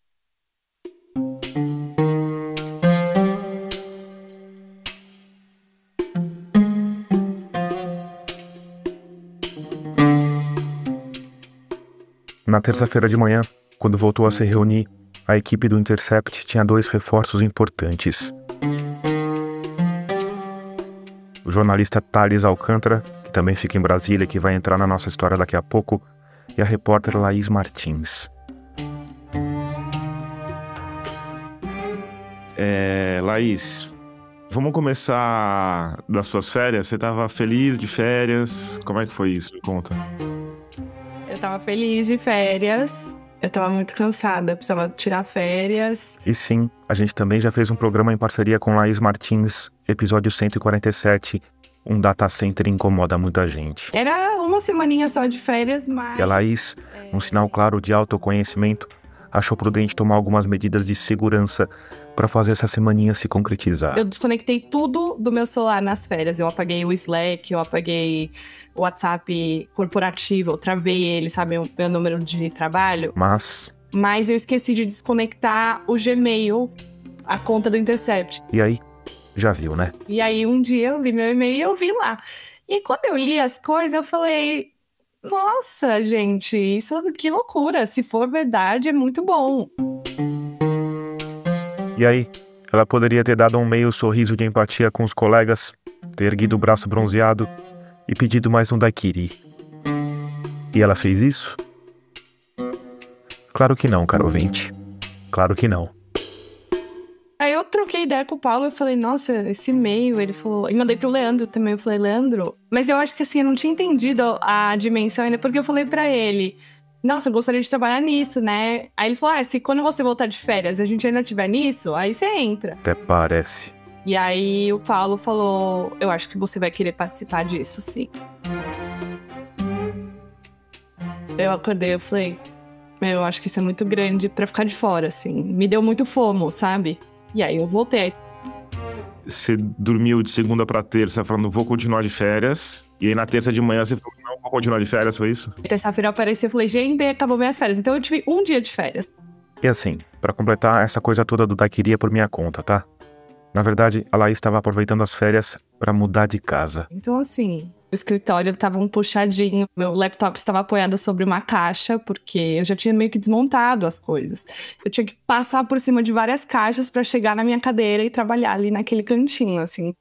Na terça-feira de manhã, quando voltou a se reunir, a equipe do Intercept tinha dois reforços importantes. O jornalista Thales Alcântara, que também fica em Brasília e que vai entrar na nossa história daqui a pouco, e a repórter Laís Martins. É, Laís, vamos começar das suas férias? Você estava feliz de férias? Como é que foi isso? Me conta. Eu tava feliz de férias, eu tava muito cansada, precisava tirar férias. E sim, a gente também já fez um programa em parceria com Laís Martins, episódio cento e quarenta e sete, um data center incomoda muita gente. Era uma semaninha só de férias, mas... E a Laís, um sinal claro de autoconhecimento, achou prudente tomar algumas medidas de segurança para fazer essa semaninha se concretizar. Eu desconectei tudo do meu celular nas férias. Eu apaguei o Slack, eu apaguei o WhatsApp corporativo, eu travei ele, sabe, o meu número de trabalho. Mas... Mas eu esqueci de desconectar o Gmail, a conta do Intercept. E aí, já viu, né? E aí um dia eu vi meu e-mail e eu vi lá. E quando eu li as coisas, eu falei... Nossa, gente, isso que loucura. Se for verdade, é muito bom. E aí, ela poderia ter dado um meio sorriso de empatia com os colegas, ter erguido o braço bronzeado e pedido mais um daiquiri. E ela fez isso? Claro que não, caro ouvinte. Claro que não. Aí eu troquei ideia com o Paulo e falei, nossa, esse e-mail, ele falou... E mandei pro Leandro também, eu falei, Leandro... Mas eu acho que assim, eu não tinha entendido a dimensão ainda, porque eu falei pra ele... Nossa, eu gostaria de trabalhar nisso, né? Aí ele falou, ah, se quando você voltar de férias a gente ainda estiver nisso, aí você entra. Até parece. E aí o Paulo falou, eu acho que você vai querer participar disso, sim. Eu acordei, eu falei, eu acho que isso é muito grande pra ficar de fora, assim. Me deu muito fomo, sabe? E aí eu voltei. Você dormiu de segunda pra terça falando, vou continuar de férias. E aí na terça de manhã você falou, não vou continuar de férias, foi isso? Terça-feira eu apareci e falei, gente, acabou minhas férias. Então eu tive um dia de férias. E assim, pra completar essa coisa toda do daiquiri é por minha conta, tá? Na verdade, a Laís estava aproveitando as férias pra mudar de casa. Então assim, O escritório estava um puxadinho, meu laptop estava apoiado sobre uma caixa, porque eu já tinha meio que desmontado as coisas. Eu tinha que passar por cima de várias caixas para chegar na minha cadeira e trabalhar ali naquele cantinho, assim.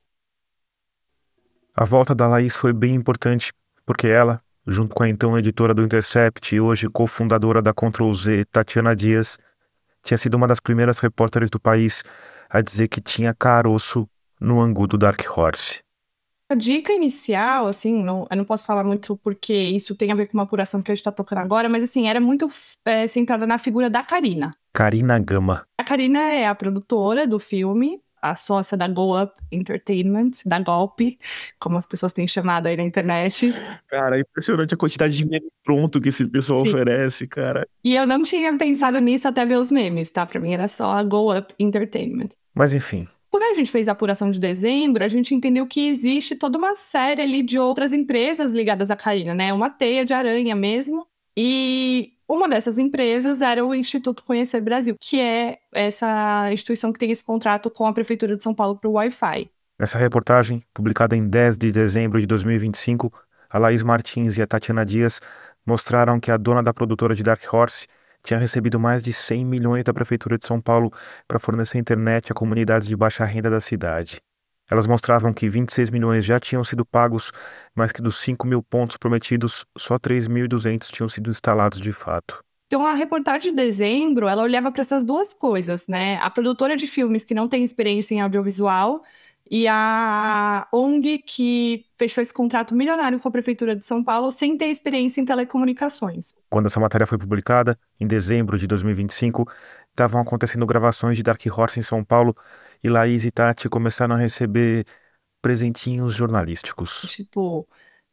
A volta da Laís foi bem importante, porque ela, junto com a então editora do Intercept e hoje cofundadora da Control Z, Tatiana Dias, tinha sido uma das primeiras repórteres do país a dizer que tinha caroço no angu do Dark Horse. A dica inicial, assim, não, eu não posso falar muito porque isso tem a ver com uma apuração que a gente tá tocando agora, mas assim, era muito é, centrada na figura da Karina. Karina Gama. A Karina é a produtora do filme, a sócia da Go Up Entertainment, da Golpe, como as pessoas têm chamado aí na internet. Cara, é impressionante a quantidade de meme pronto que esse pessoal Sim. oferece, cara. E eu não tinha pensado nisso até ver os memes, tá? Pra mim era só a Go Up Entertainment. Mas enfim. Quando a gente fez a apuração de dezembro, a gente entendeu que existe toda uma série ali de outras empresas ligadas à Karina, né? Uma teia de aranha mesmo. E uma dessas empresas era o Instituto Conhecer Brasil, que é essa instituição que tem esse contrato com a Prefeitura de São Paulo para o Wi-Fi. Nessa reportagem, publicada em dez de dezembro de dois mil e vinte e cinco, a Laís Martins e a Tatiana Dias mostraram que a dona da produtora de Dark Horse tinha recebido mais de cem milhões da Prefeitura de São Paulo para fornecer internet a comunidades de baixa renda da cidade. Elas mostravam que vinte e seis milhões já tinham sido pagos, mas que dos cinco mil pontos prometidos, só três mil e duzentos tinham sido instalados de fato. Então, a reportagem de dezembro, ela olhava para essas duas coisas, né? A produtora de filmes que não tem experiência em audiovisual e a O N G que fechou esse contrato milionário com a Prefeitura de São Paulo sem ter experiência em telecomunicações. Quando essa matéria foi publicada, em dezembro de dois mil e vinte e cinco, estavam acontecendo gravações de Dark Horse em São Paulo e Laís e Tati começaram a receber presentinhos jornalísticos. Tipo,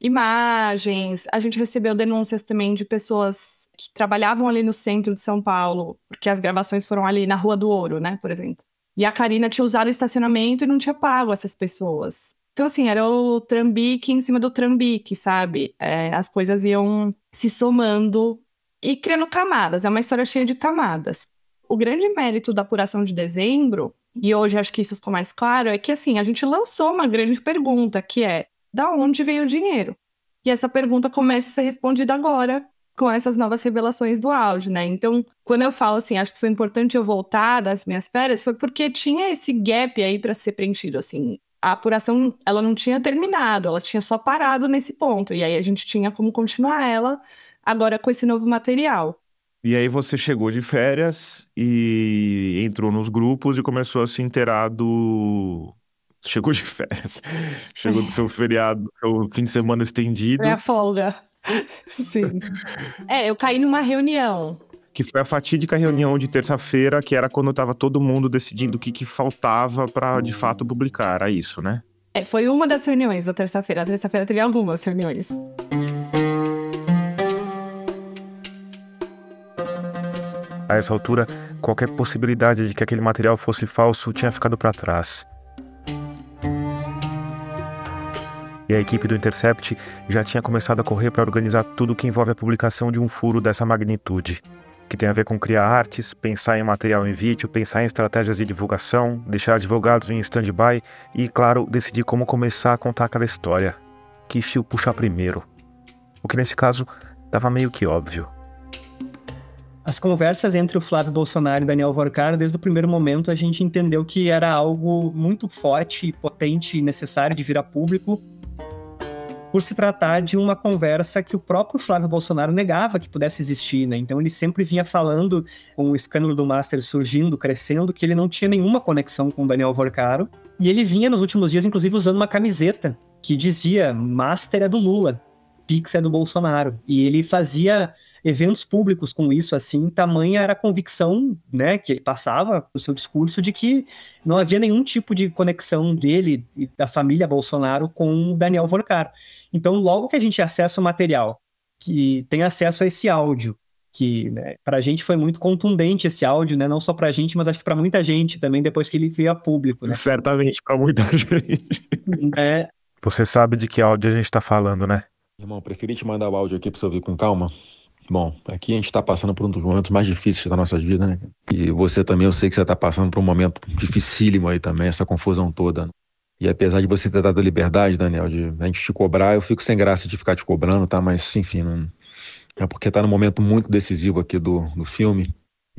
imagens. A gente recebeu denúncias também de pessoas que trabalhavam ali no centro de São Paulo, porque as gravações foram ali na Rua do Ouro, né, por exemplo. E a Karina tinha usado o estacionamento e não tinha pago essas pessoas. Então, assim, era o trambique em cima do trambique, sabe? É, as coisas iam se somando e criando camadas. É uma história cheia de camadas. O grande mérito da apuração de dezembro, e hoje acho que isso ficou mais claro, é que, assim, a gente lançou uma grande pergunta, que é: da onde veio o dinheiro? E essa pergunta começa a ser respondida agora, com essas novas revelações do áudio, né? Então, quando eu falo assim, acho que foi importante eu voltar das minhas férias, foi porque tinha esse gap aí para ser preenchido, assim. A apuração, ela não tinha terminado, ela tinha só parado nesse ponto. E aí a gente tinha como continuar ela agora com esse novo material. E aí você chegou de férias e entrou nos grupos e começou a se inteirar do... Chegou de férias. Chegou do seu feriado, do seu fim de semana estendido. É a folga. Sim. É, eu caí numa reunião. Que foi a fatídica reunião de terça-feira, que era quando tava todo mundo decidindo o que, que faltava pra, de fato, publicar. Era isso, né? É, foi uma das reuniões da terça-feira. A terça-feira teve algumas reuniões. A essa altura, qualquer possibilidade de que aquele material fosse falso tinha ficado para trás. E a equipe do Intercept já tinha começado a correr para organizar tudo que envolve a publicação de um furo dessa magnitude, que tem a ver com criar artes, pensar em material em vídeo, pensar em estratégias de divulgação, deixar advogados em stand-by e, claro, decidir como começar a contar aquela história. Que fio puxar primeiro? O que nesse caso estava meio que óbvio. As conversas entre o Flávio Bolsonaro e Daniel Vorcar, desde o primeiro momento a gente entendeu que era algo muito forte, potente e necessário de vir a público, por se tratar de uma conversa que o próprio Flávio Bolsonaro negava que pudesse existir, né? Então ele sempre vinha falando, com o escândalo do Master surgindo, crescendo, que ele não tinha nenhuma conexão com o Daniel Vorcaro. E ele vinha nos últimos dias, inclusive, usando uma camiseta que dizia Master é do Lula, Pix é do Bolsonaro. E ele fazia eventos públicos com isso, assim, tamanha era a convicção, né, que ele passava no seu discurso de que não havia nenhum tipo de conexão dele e da família Bolsonaro com o Daniel Vorcaro. Então, logo que a gente acessa o material, que tem acesso a esse áudio, que, né, pra gente foi muito contundente esse áudio, né, não só pra gente, mas acho que pra muita gente também, depois que ele veio a público, né? Certamente pra muita gente. É... Você sabe de que áudio a gente tá falando, né? Irmão, preferi te mandar o áudio aqui pra você ouvir com calma. Bom, aqui a gente tá passando por um dos momentos mais difíceis da nossa vida, né? E você também, eu sei que você tá passando por um momento dificílimo aí também, essa confusão toda. E apesar de você ter dado a liberdade, Daniel, de a gente te cobrar, eu fico sem graça de ficar te cobrando, tá? Mas, enfim, não... é porque tá num momento muito decisivo aqui do, do filme.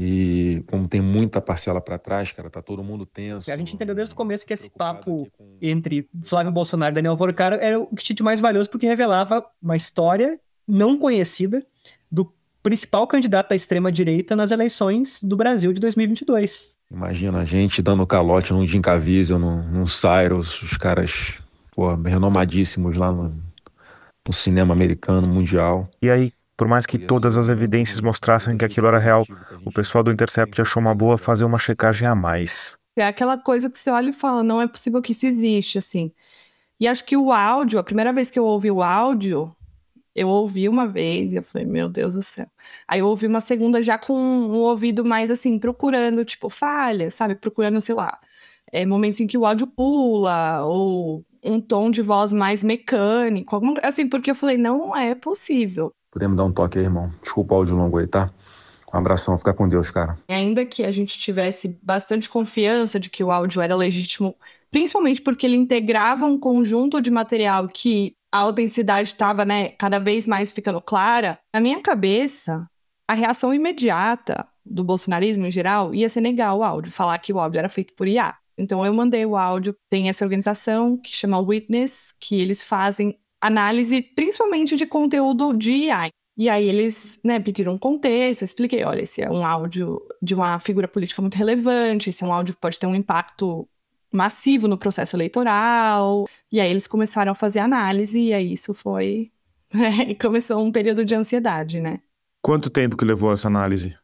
E como tem muita parcela pra trás, cara, tá todo mundo tenso. A gente entendeu desde o começo que esse papo entre Flávio Bolsonaro e Daniel Vorcaro era o que tinha de mais valioso, porque revelava uma história não conhecida do principal candidato da extrema-direita nas eleições do Brasil de dois mil e vinte e dois. Imagina a gente dando calote num Jim Caviezel, num, num Cyrus, os caras, pô, renomadíssimos lá no, no cinema americano, mundial. E aí, por mais que todas as evidências mostrassem que aquilo era real, o pessoal do Intercept achou uma boa fazer uma checagem a mais. É aquela coisa que você olha e fala, não é possível que isso existe, assim. E acho que o áudio, a primeira vez que eu ouvi o áudio, eu ouvi uma vez e eu falei, meu Deus do céu. Aí eu ouvi uma segunda já com um ouvido mais assim, procurando, tipo, falhas, sabe? Procurando, sei lá, é, momentos em que o áudio pula, ou um tom de voz mais mecânico, alguma, assim, porque eu falei, não é possível. Podemos dar um toque aí, irmão? Desculpa o áudio longo aí, tá? Um abração, fica com Deus, cara. Ainda que a gente tivesse bastante confiança de que o áudio era legítimo, principalmente porque ele integrava um conjunto de material que a autenticidade estava, né, cada vez mais ficando clara, na minha cabeça, a reação imediata do bolsonarismo em geral ia ser negar o áudio, falar que o áudio era feito por I A. Então eu mandei o áudio, tem essa organização que chama Witness, que eles fazem análise principalmente de conteúdo de I A. E aí eles, né, pediram um contexto, eu expliquei, olha, esse é um áudio de uma figura política muito relevante, esse é um áudio que pode ter um impacto massivo no processo eleitoral. E aí eles começaram a fazer análise e aí isso foi... começou um período de ansiedade, né? Quanto tempo que levou essa análise?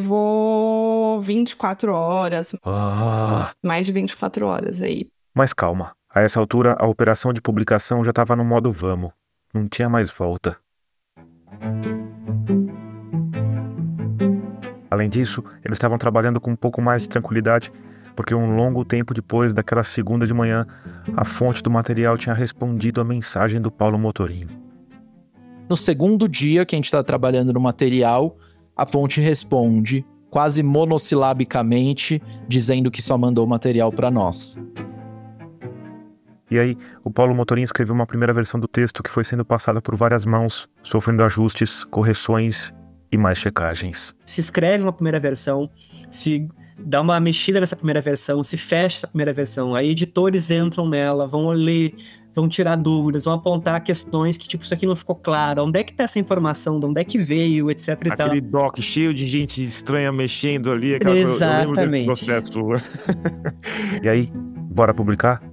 Levou vinte e quatro horas, Ah. mais de vinte e quatro horas aí. Mas calma, a essa altura a operação de publicação já estava no modo vamos, não tinha mais volta. Além disso, eles estavam trabalhando com um pouco mais de tranquilidade, porque um longo tempo depois daquela segunda de manhã, a fonte do material tinha respondido à mensagem do Paulo Motorim. No segundo dia que a gente está trabalhando no material, a fonte responde, quase monossilabicamente, dizendo que só mandou o material para nós. E aí, o Paulo Motorim escreveu uma primeira versão do texto que foi sendo passada por várias mãos, sofrendo ajustes, correções e mais checagens. Se escreve uma primeira versão, se dá uma mexida nessa primeira versão, se fecha essa primeira versão, aí editores entram nela, vão ler, vão tirar dúvidas, vão apontar questões que, tipo, isso aqui não ficou claro, onde é que tá essa informação, de onde é que veio, etc e tal. Aquele doc cheio de gente estranha mexendo ali, aquela Exatamente. coisa, eu lembro desse processo. E aí, bora publicar?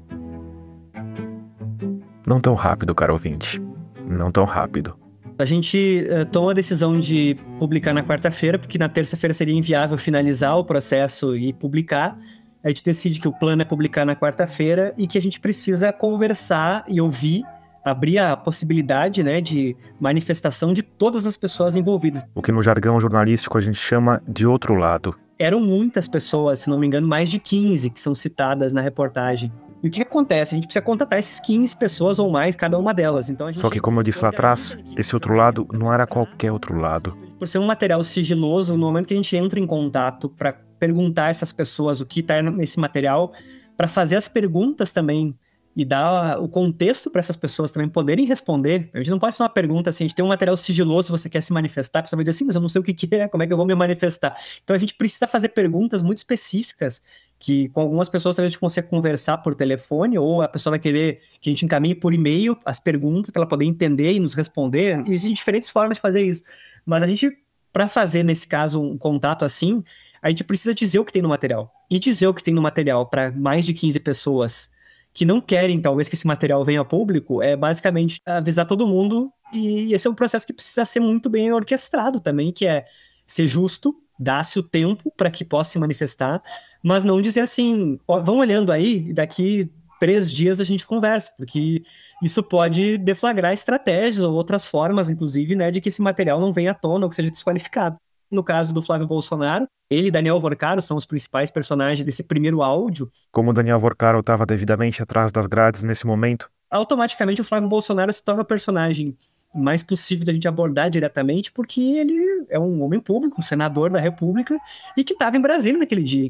Não tão rápido, caro ouvinte. Não tão rápido. A gente uh, tomou a decisão de publicar na quarta-feira, porque na terça-feira seria inviável finalizar o processo e publicar. A gente decide que o plano é publicar na quarta-feira e que a gente precisa conversar e ouvir, abrir a possibilidade, né, de manifestação de todas as pessoas envolvidas. O que no jargão jornalístico a gente chama de outro lado. Eram muitas pessoas, se não me engano, mais de quinze que são citadas na reportagem. E o que acontece? A gente precisa contatar esses quinze pessoas ou mais, cada uma delas. Então a gente... Só que, como eu disse lá atrás, esse outro lado não era qualquer outro lado. Por ser um material sigiloso, no momento que a gente entra em contato para perguntar a essas pessoas o que está nesse material, para fazer as perguntas também e dar o contexto para essas pessoas também poderem responder. A gente não pode fazer uma pergunta assim, a gente tem um material sigiloso, você quer se manifestar, a pessoa vai dizer assim, mas eu não sei o que, que é, como é que eu vou me manifestar? Então a gente precisa fazer perguntas muito específicas, que com algumas pessoas a gente consegue conversar por telefone, ou a pessoa vai querer que a gente encaminhe por e-mail as perguntas para ela poder entender e nos responder. E existem diferentes formas de fazer isso. Mas a gente, para fazer, nesse caso, um contato assim, a gente precisa dizer o que tem no material. E dizer o que tem no material para mais de quinze pessoas que não querem, talvez, que esse material venha a público, é basicamente avisar todo mundo. E esse é um processo que precisa ser muito bem orquestrado também, que é ser justo, dar-se o tempo para que possa se manifestar, mas não dizer assim, ó, vão olhando aí, e daqui três dias a gente conversa, porque isso pode deflagrar estratégias ou outras formas, inclusive, né, de que esse material não venha à tona ou que seja desqualificado. No caso do Flávio Bolsonaro, ele e Daniel Vorcaro são os principais personagens desse primeiro áudio. Como o Daniel Vorcaro estava devidamente atrás das grades nesse momento, automaticamente o Flávio Bolsonaro se torna o personagem mais possível da gente abordar diretamente, porque ele é um homem público, um senador da República, e que estava em Brasília naquele dia.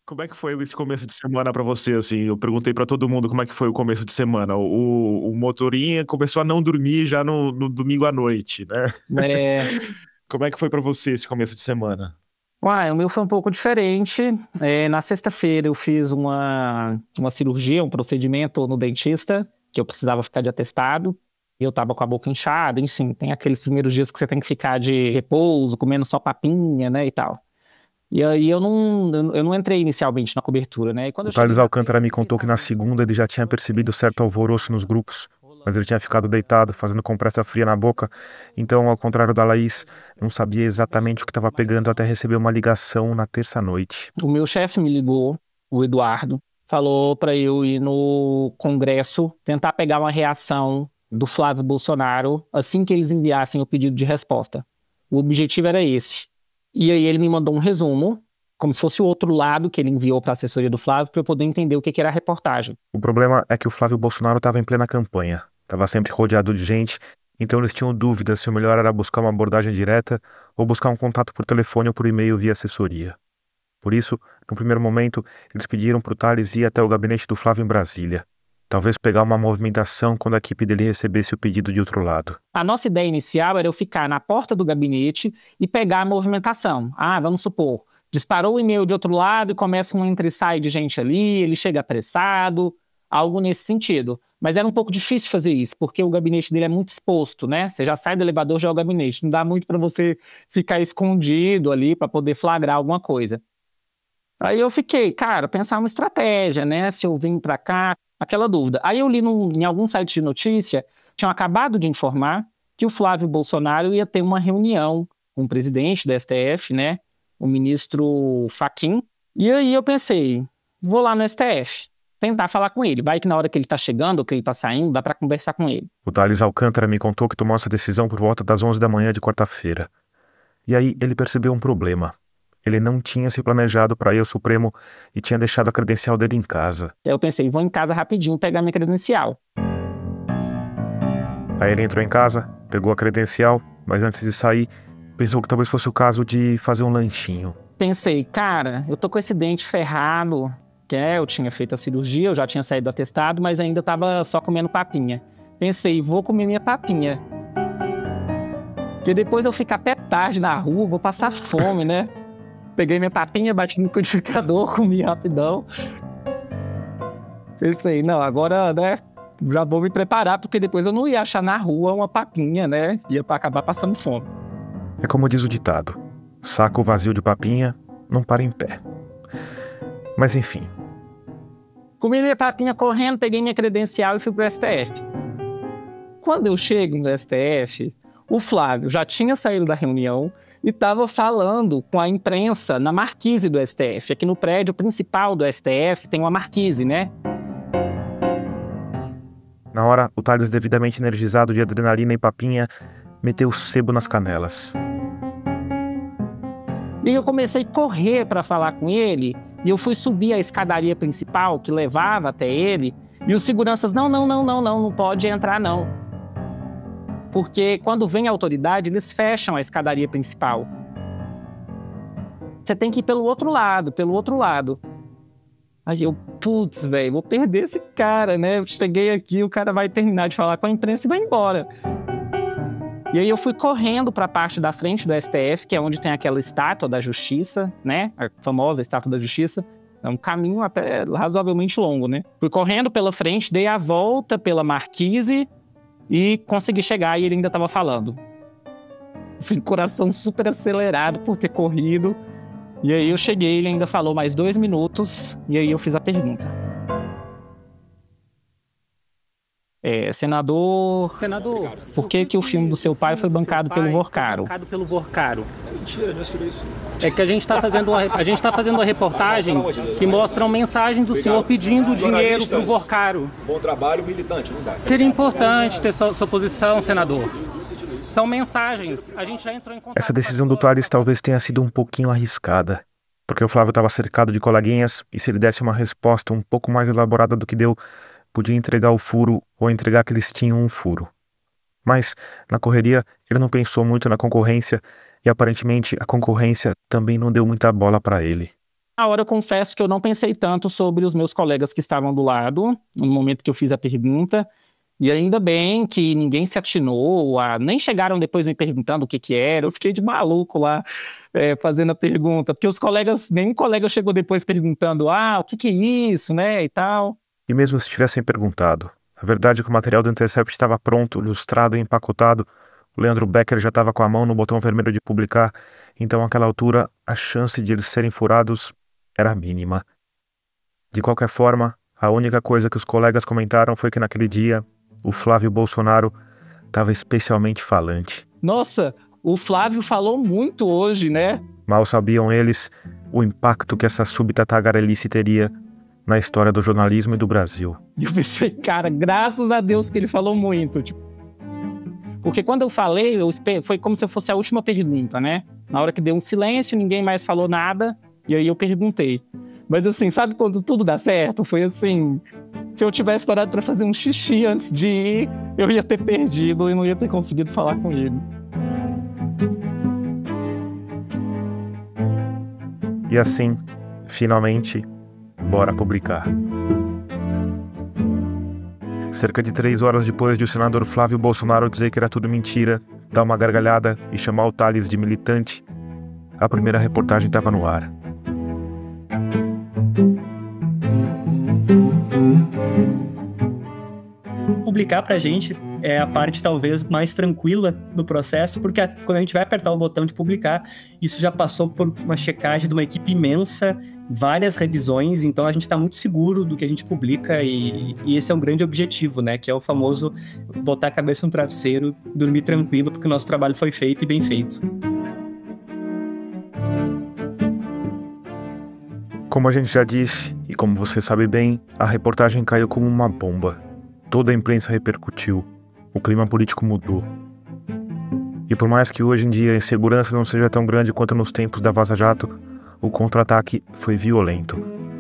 Como é que foi esse começo de semana pra você, assim? Eu perguntei pra todo mundo como é que foi o começo de semana. O, o Motorinha começou a não dormir já no, no domingo à noite, né? É... Como é que foi pra você esse começo de semana? Uai, o meu foi um pouco diferente. É, na sexta-feira eu fiz uma, uma cirurgia, um procedimento no dentista, que eu precisava ficar de atestado. Eu tava com a boca inchada, enfim, tem aqueles primeiros dias que você tem que ficar de repouso, comendo só papinha, né, e tal. E aí eu não, eu não entrei inicialmente na cobertura, né? E quando O eu cheguei Thales na Alcântara me terça, contou que na segunda ele já tinha percebido certo alvoroço nos grupos, mas ele tinha ficado deitado, fazendo compressa fria na boca. Então, ao contrário da Laís, não sabia exatamente o que estava pegando até receber uma ligação na terça-noite. o meu chefe me ligou, o Eduardo, falou para eu ir no Congresso tentar pegar uma reação do Flávio Bolsonaro assim que eles enviassem o pedido de resposta. O objetivo era esse. E aí ele me mandou um resumo, como se fosse o outro lado que ele enviou para a assessoria do Flávio, para eu poder entender o que que era a reportagem. O problema é que o Flávio Bolsonaro estava em plena campanha, estava sempre rodeado de gente, então eles tinham dúvidas se o melhor era buscar uma abordagem direta ou buscar um contato por telefone ou por e-mail via assessoria. Por isso, no primeiro momento, eles pediram para o Thales ir até o gabinete do Flávio em Brasília. Talvez pegar uma movimentação quando a equipe dele recebesse o pedido de outro lado. A nossa ideia inicial era eu ficar na porta do gabinete e pegar a movimentação. Ah, vamos supor, disparou o e-mail de outro lado e começa um entra e sai de gente ali, ele chega apressado, algo nesse sentido. Mas era um pouco difícil fazer isso, porque o gabinete dele é muito exposto, né? Você já sai do elevador, já é o gabinete. Não dá muito para você ficar escondido ali para poder flagrar alguma coisa. Aí eu fiquei, cara, pensar uma estratégia, né? Se eu vim para cá, aquela dúvida. Aí eu li num, em algum site de notícia, tinham acabado de informar que o Flávio Bolsonaro ia ter uma reunião com o presidente do S T F, né? O ministro Fachin. E aí eu pensei, vou lá no S T F, tentar falar com ele. Vai que na hora que ele tá chegando ou que ele tá saindo, dá para conversar com ele. O Thales Alcântara me contou que tomou essa decisão por volta das onze da manhã de quarta-feira. E aí ele percebeu um problema. Ele não tinha se planejado para ir ao Supremo e tinha deixado a credencial dele em casa. Aí eu pensei, vou em casa rapidinho pegar minha credencial. Aí ele entrou em casa, pegou a credencial, mas antes de sair, pensou que talvez fosse o caso de fazer um lanchinho. Pensei, cara, eu tô com esse dente ferrado, que é, eu tinha feito a cirurgia, eu já tinha saído do atestado, mas ainda tava só comendo papinha. Pensei, vou comer minha papinha. Porque depois eu fico até tarde na rua, vou passar fome, né? Peguei minha papinha, bati no liquidificador, comi rapidão. Pensei, não, agora, né, já vou me preparar, porque depois eu não ia achar na rua uma papinha, né? Ia pra acabar passando fome. É como diz o ditado, saco vazio de papinha não para em pé. Mas enfim. Comi minha papinha correndo, peguei minha credencial e fui pro S T F. Quando eu chego no S T F, o Flávio já tinha saído da reunião e estava falando com a imprensa na marquise do S T F. Aqui no prédio principal do S T F tem uma marquise, né? Na hora, o Thales, devidamente energizado de adrenalina e papinha, meteu o sebo nas canelas. E eu comecei a correr para falar com ele, e eu fui subir a escadaria principal que levava até ele, e os seguranças, não, não, não, não, não, não pode entrar não. Porque quando vem a autoridade, eles fecham a escadaria principal. Você tem que ir pelo outro lado, pelo outro lado. Aí eu, putz, velho, vou perder esse cara, né? Eu cheguei aqui, o cara vai terminar de falar com a imprensa e vai embora. E aí eu fui correndo para a parte da frente do S T F, que é onde tem aquela estátua da Justiça, né? A famosa estátua da Justiça. É um caminho até razoavelmente longo, né? Fui correndo pela frente, dei a volta pela marquise e consegui chegar e ele ainda estava falando. Assim, coração super acelerado por ter corrido. E aí eu cheguei, ele ainda falou mais dois minutos e aí eu fiz a pergunta. É, senador, senador, por que que o filme do seu pai foi bancado pelo Vorcaro? Bancado pelo Vorcaro. É mentira, não é isso. É que a gente está fazendo uma, a gente tá fazendo uma reportagem que mostra uma mensagem do senhor pedindo dinheiro pro Vorcaro. Bom trabalho, militante, não dá. Seria importante ter sua, sua posição, senador. São mensagens. A gente já entrou em contato. Essa decisão do Thales talvez tenha sido um pouquinho arriscada, porque o Flávio estava cercado de coleguinhas e se ele desse uma resposta um pouco mais elaborada do que deu, podia entregar o furo ou entregar que eles tinham um furo. Mas, na correria, ele não pensou muito na concorrência e, aparentemente, a concorrência também não deu muita bola para ele. Na hora eu confesso que eu não pensei tanto sobre os meus colegas que estavam do lado, no momento que eu fiz a pergunta, e ainda bem que ninguém se atinou, a... nem chegaram depois me perguntando o que que era, eu fiquei de maluco lá, é, fazendo a pergunta, porque os colegas, nenhum colega chegou depois perguntando, ah, o que que é isso, né, e tal. E mesmo se tivessem perguntado, a verdade é que o material do Intercept estava pronto, ilustrado e empacotado. O Leandro Becker já estava com a mão no botão vermelho de publicar, então àquela altura a chance de eles serem furados era mínima. De qualquer forma, a única coisa que os colegas comentaram foi que naquele dia o Flávio Bolsonaro estava especialmente falante. Nossa, o Flávio falou muito hoje, né? Mal sabiam eles o impacto que essa súbita tagarelice teria na história do jornalismo e do Brasil. E eu pensei, cara, graças a Deus que ele falou muito. Tipo, porque quando eu falei, eu esper... foi como se eu fosse a última pergunta, né? Na hora que deu um silêncio, ninguém mais falou nada, e aí eu perguntei. Mas assim, sabe quando tudo dá certo? Foi assim, se eu tivesse parado para fazer um xixi antes de ir, eu ia ter perdido e não ia ter conseguido falar com ele. E assim, finalmente, bora publicar. Cerca de três horas depois de o senador Flávio Bolsonaro dizer que era tudo mentira, dar uma gargalhada e chamar o Thales de militante, a primeira reportagem estava no ar. Publicar pra gente é a parte talvez mais tranquila do processo, porque a, quando a gente vai apertar o botão de publicar, isso já passou por uma checagem de uma equipe imensa, várias revisões, então a gente está muito seguro do que a gente publica e, e esse é um grande objetivo, né, que é o famoso botar a cabeça no travesseiro, dormir tranquilo, porque o nosso trabalho foi feito e bem feito. Como a gente já disse, e como você sabe bem, a reportagem caiu como uma bomba. Toda a imprensa repercutiu. O clima político mudou. E por mais que hoje em dia a insegurança não seja tão grande quanto nos tempos da Vaza Jato, o contra-ataque foi violento.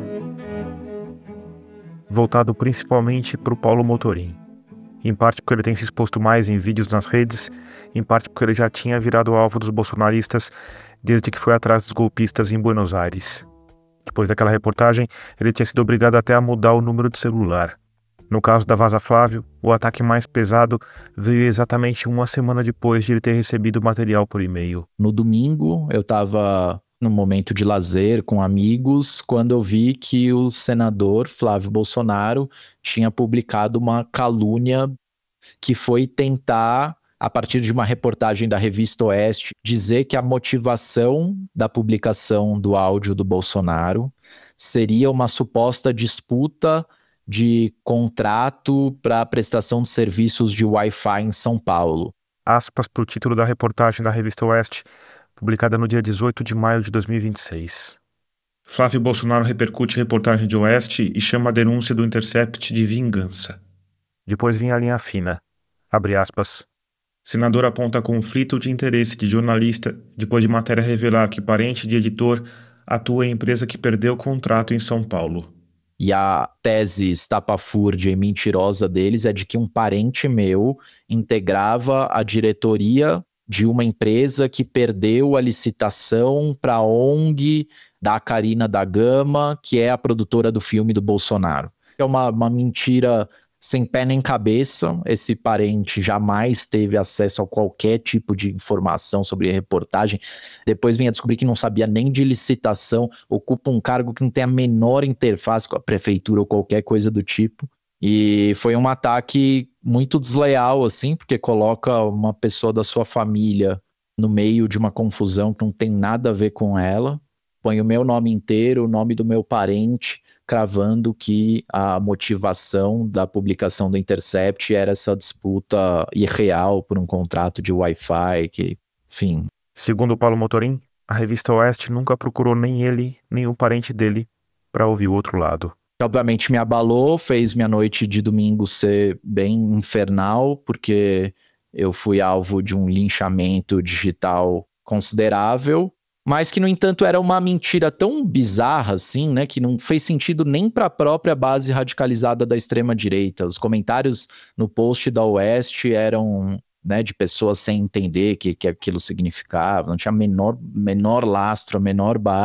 Voltado principalmente para o Paulo Motorim. Em parte porque ele tem se exposto mais em vídeos nas redes, em parte porque ele já tinha virado alvo dos bolsonaristas desde que foi atrás dos golpistas em Buenos Aires. Depois daquela reportagem, ele tinha sido obrigado até a mudar o número de celular. No caso da Vaza Flávio, o ataque mais pesado veio exatamente uma semana depois de ele ter recebido o material por e-mail. No domingo, eu estava num momento de lazer com amigos, quando eu vi que o senador Flávio Bolsonaro tinha publicado uma calúnia que foi tentar, a partir de uma reportagem da Revista Oeste, dizer que a motivação da publicação do áudio do Bolsonaro seria uma suposta disputa de contrato para prestação de serviços de Wi-Fi em São Paulo. Aspas para o título da reportagem da Revista Oeste, publicada no dia dezoito de maio de dois mil e vinte e seis. Flávio Bolsonaro repercute a reportagem de Oeste e chama a denúncia do Intercept de vingança. Depois vinha a linha fina. Abre aspas. Senador aponta conflito de interesse de jornalista depois de matéria revelar que parente de editor atua em empresa que perdeu o contrato em São Paulo. E a tese estapafúrdia e mentirosa deles é de que um parente meu integrava a diretoria de uma empresa que perdeu a licitação para a O N G da Carina da Gama, que é a produtora do filme do Bolsonaro. É uma, uma mentira sem pé nem cabeça. Esse parente jamais teve acesso a qualquer tipo de informação sobre a reportagem. Depois vim a descobrir que não sabia nem de licitação, ocupa um cargo que não tem a menor interface com a prefeitura ou qualquer coisa do tipo. E foi um ataque muito desleal, assim, porque coloca uma pessoa da sua família no meio de uma confusão que não tem nada a ver com ela. Põe o meu nome inteiro, o nome do meu parente, cravando que a motivação da publicação do Intercept era essa disputa irreal por um contrato de Wi-Fi, que, enfim. Segundo o Paulo Motorim, a Revista Oeste nunca procurou nem ele, nem o parente dele para ouvir o outro lado. Obviamente me abalou, fez minha noite de domingo ser bem infernal, porque eu fui alvo de um linchamento digital considerável, mas que, no entanto, era uma mentira tão bizarra, assim, né, que não fez sentido nem para a própria base radicalizada da extrema-direita. Os comentários no post da Oeste eram, né, de pessoas sem entender o que, que aquilo significava, não tinha menor, menor lastro, menor base.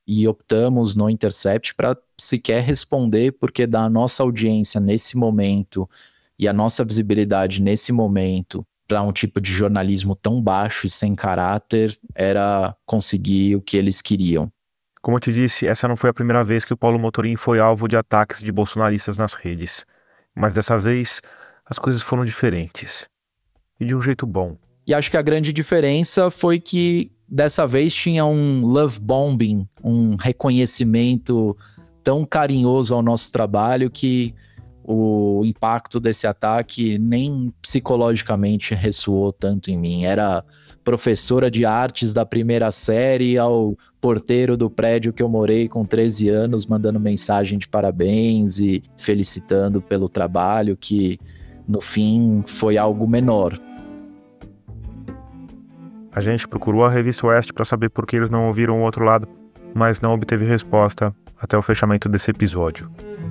e optamos no Intercept para sequer responder, porque da nossa audiência nesse momento e a nossa visibilidade nesse momento para um tipo de jornalismo tão baixo e sem caráter era conseguir o que eles queriam. Como eu te disse, essa não foi a primeira vez que o Paulo Motorim foi alvo de ataques de bolsonaristas nas redes. Mas dessa vez, as coisas foram diferentes. E de um jeito bom. E acho que a grande diferença foi que dessa vez tinha um love bombing, um reconhecimento tão carinhoso ao nosso trabalho que o impacto desse ataque nem psicologicamente ressoou tanto em mim. Era professora de artes da primeira série ao porteiro do prédio que eu morei com treze anos, mandando mensagem de parabéns e felicitando pelo trabalho, que no fim foi algo menor. A gente procurou a Revista Oeste para saber por que eles não ouviram o outro lado, mas não obteve resposta até o fechamento desse episódio.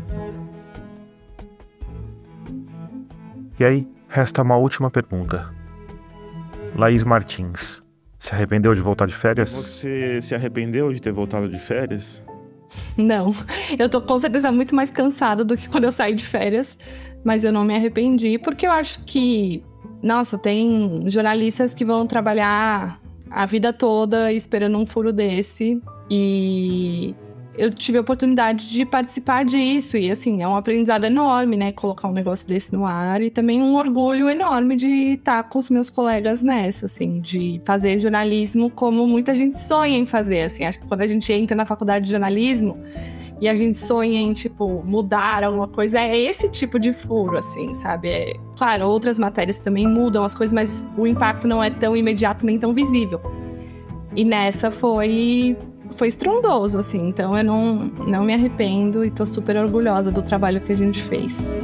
E aí, resta uma última pergunta. Laís Martins, se arrependeu de voltar de férias? Você se arrependeu de ter voltado de férias? Não, eu tô com certeza muito mais cansada do que quando eu saí de férias, mas eu não me arrependi, porque eu acho que, nossa, tem jornalistas que vão trabalhar a vida toda esperando um furo desse, e eu tive a oportunidade de participar disso, e assim, é um aprendizado enorme, né, colocar um negócio desse no ar, e também um orgulho enorme de estar com os meus colegas nessa, assim, de fazer jornalismo como muita gente sonha em fazer, assim, acho que quando a gente entra na faculdade de jornalismo e a gente sonha em, tipo, mudar alguma coisa, é esse tipo de furo, assim, sabe, é, claro, outras matérias também mudam as coisas, mas o impacto não é tão imediato nem tão visível, e nessa foi... Foi estrondoso, assim, então eu não, não me arrependo e tô super orgulhosa do trabalho que a gente fez.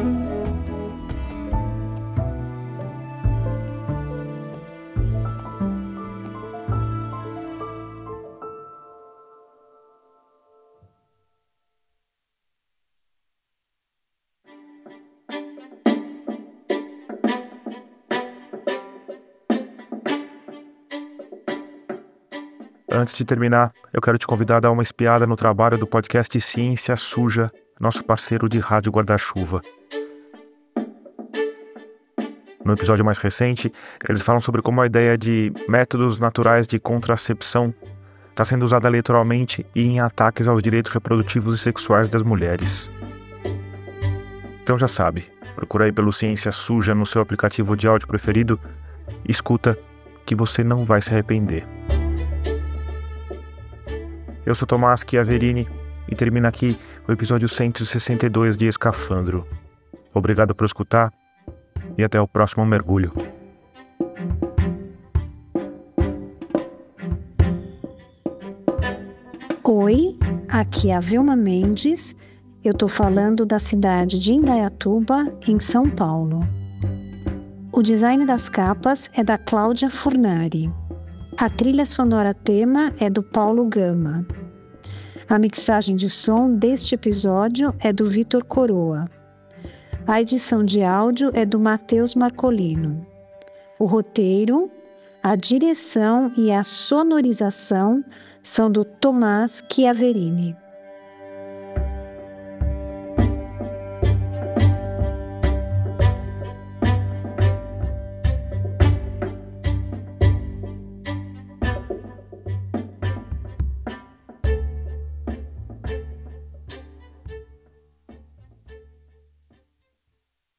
Antes de terminar, eu quero te convidar a dar uma espiada no trabalho do podcast Ciência Suja, nosso parceiro de Rádio Guarda-Chuva. No episódio mais recente, eles falam sobre como a ideia de métodos naturais de contracepção está sendo usada eleitoralmente e em ataques aos direitos reprodutivos e sexuais das mulheres. Então já sabe, procura aí pelo Ciência Suja no seu aplicativo de áudio preferido e escuta que você não vai se arrepender. Eu sou Tomás Chiaverini e termina aqui o episódio cento e sessenta e dois de Escafandro. Obrigado por escutar e até o próximo mergulho. Oi, aqui é a Vilma Mendes. Eu tô falando da cidade de Indaiatuba, em São Paulo. O design das capas é da Cláudia Furnari. A trilha sonora tema é do Paulo Gama. A mixagem de som deste episódio é do Vitor Coroa. A edição de áudio é do Matheus Marcolino. O roteiro, a direção e a sonorização são do Tomás Chiaverini.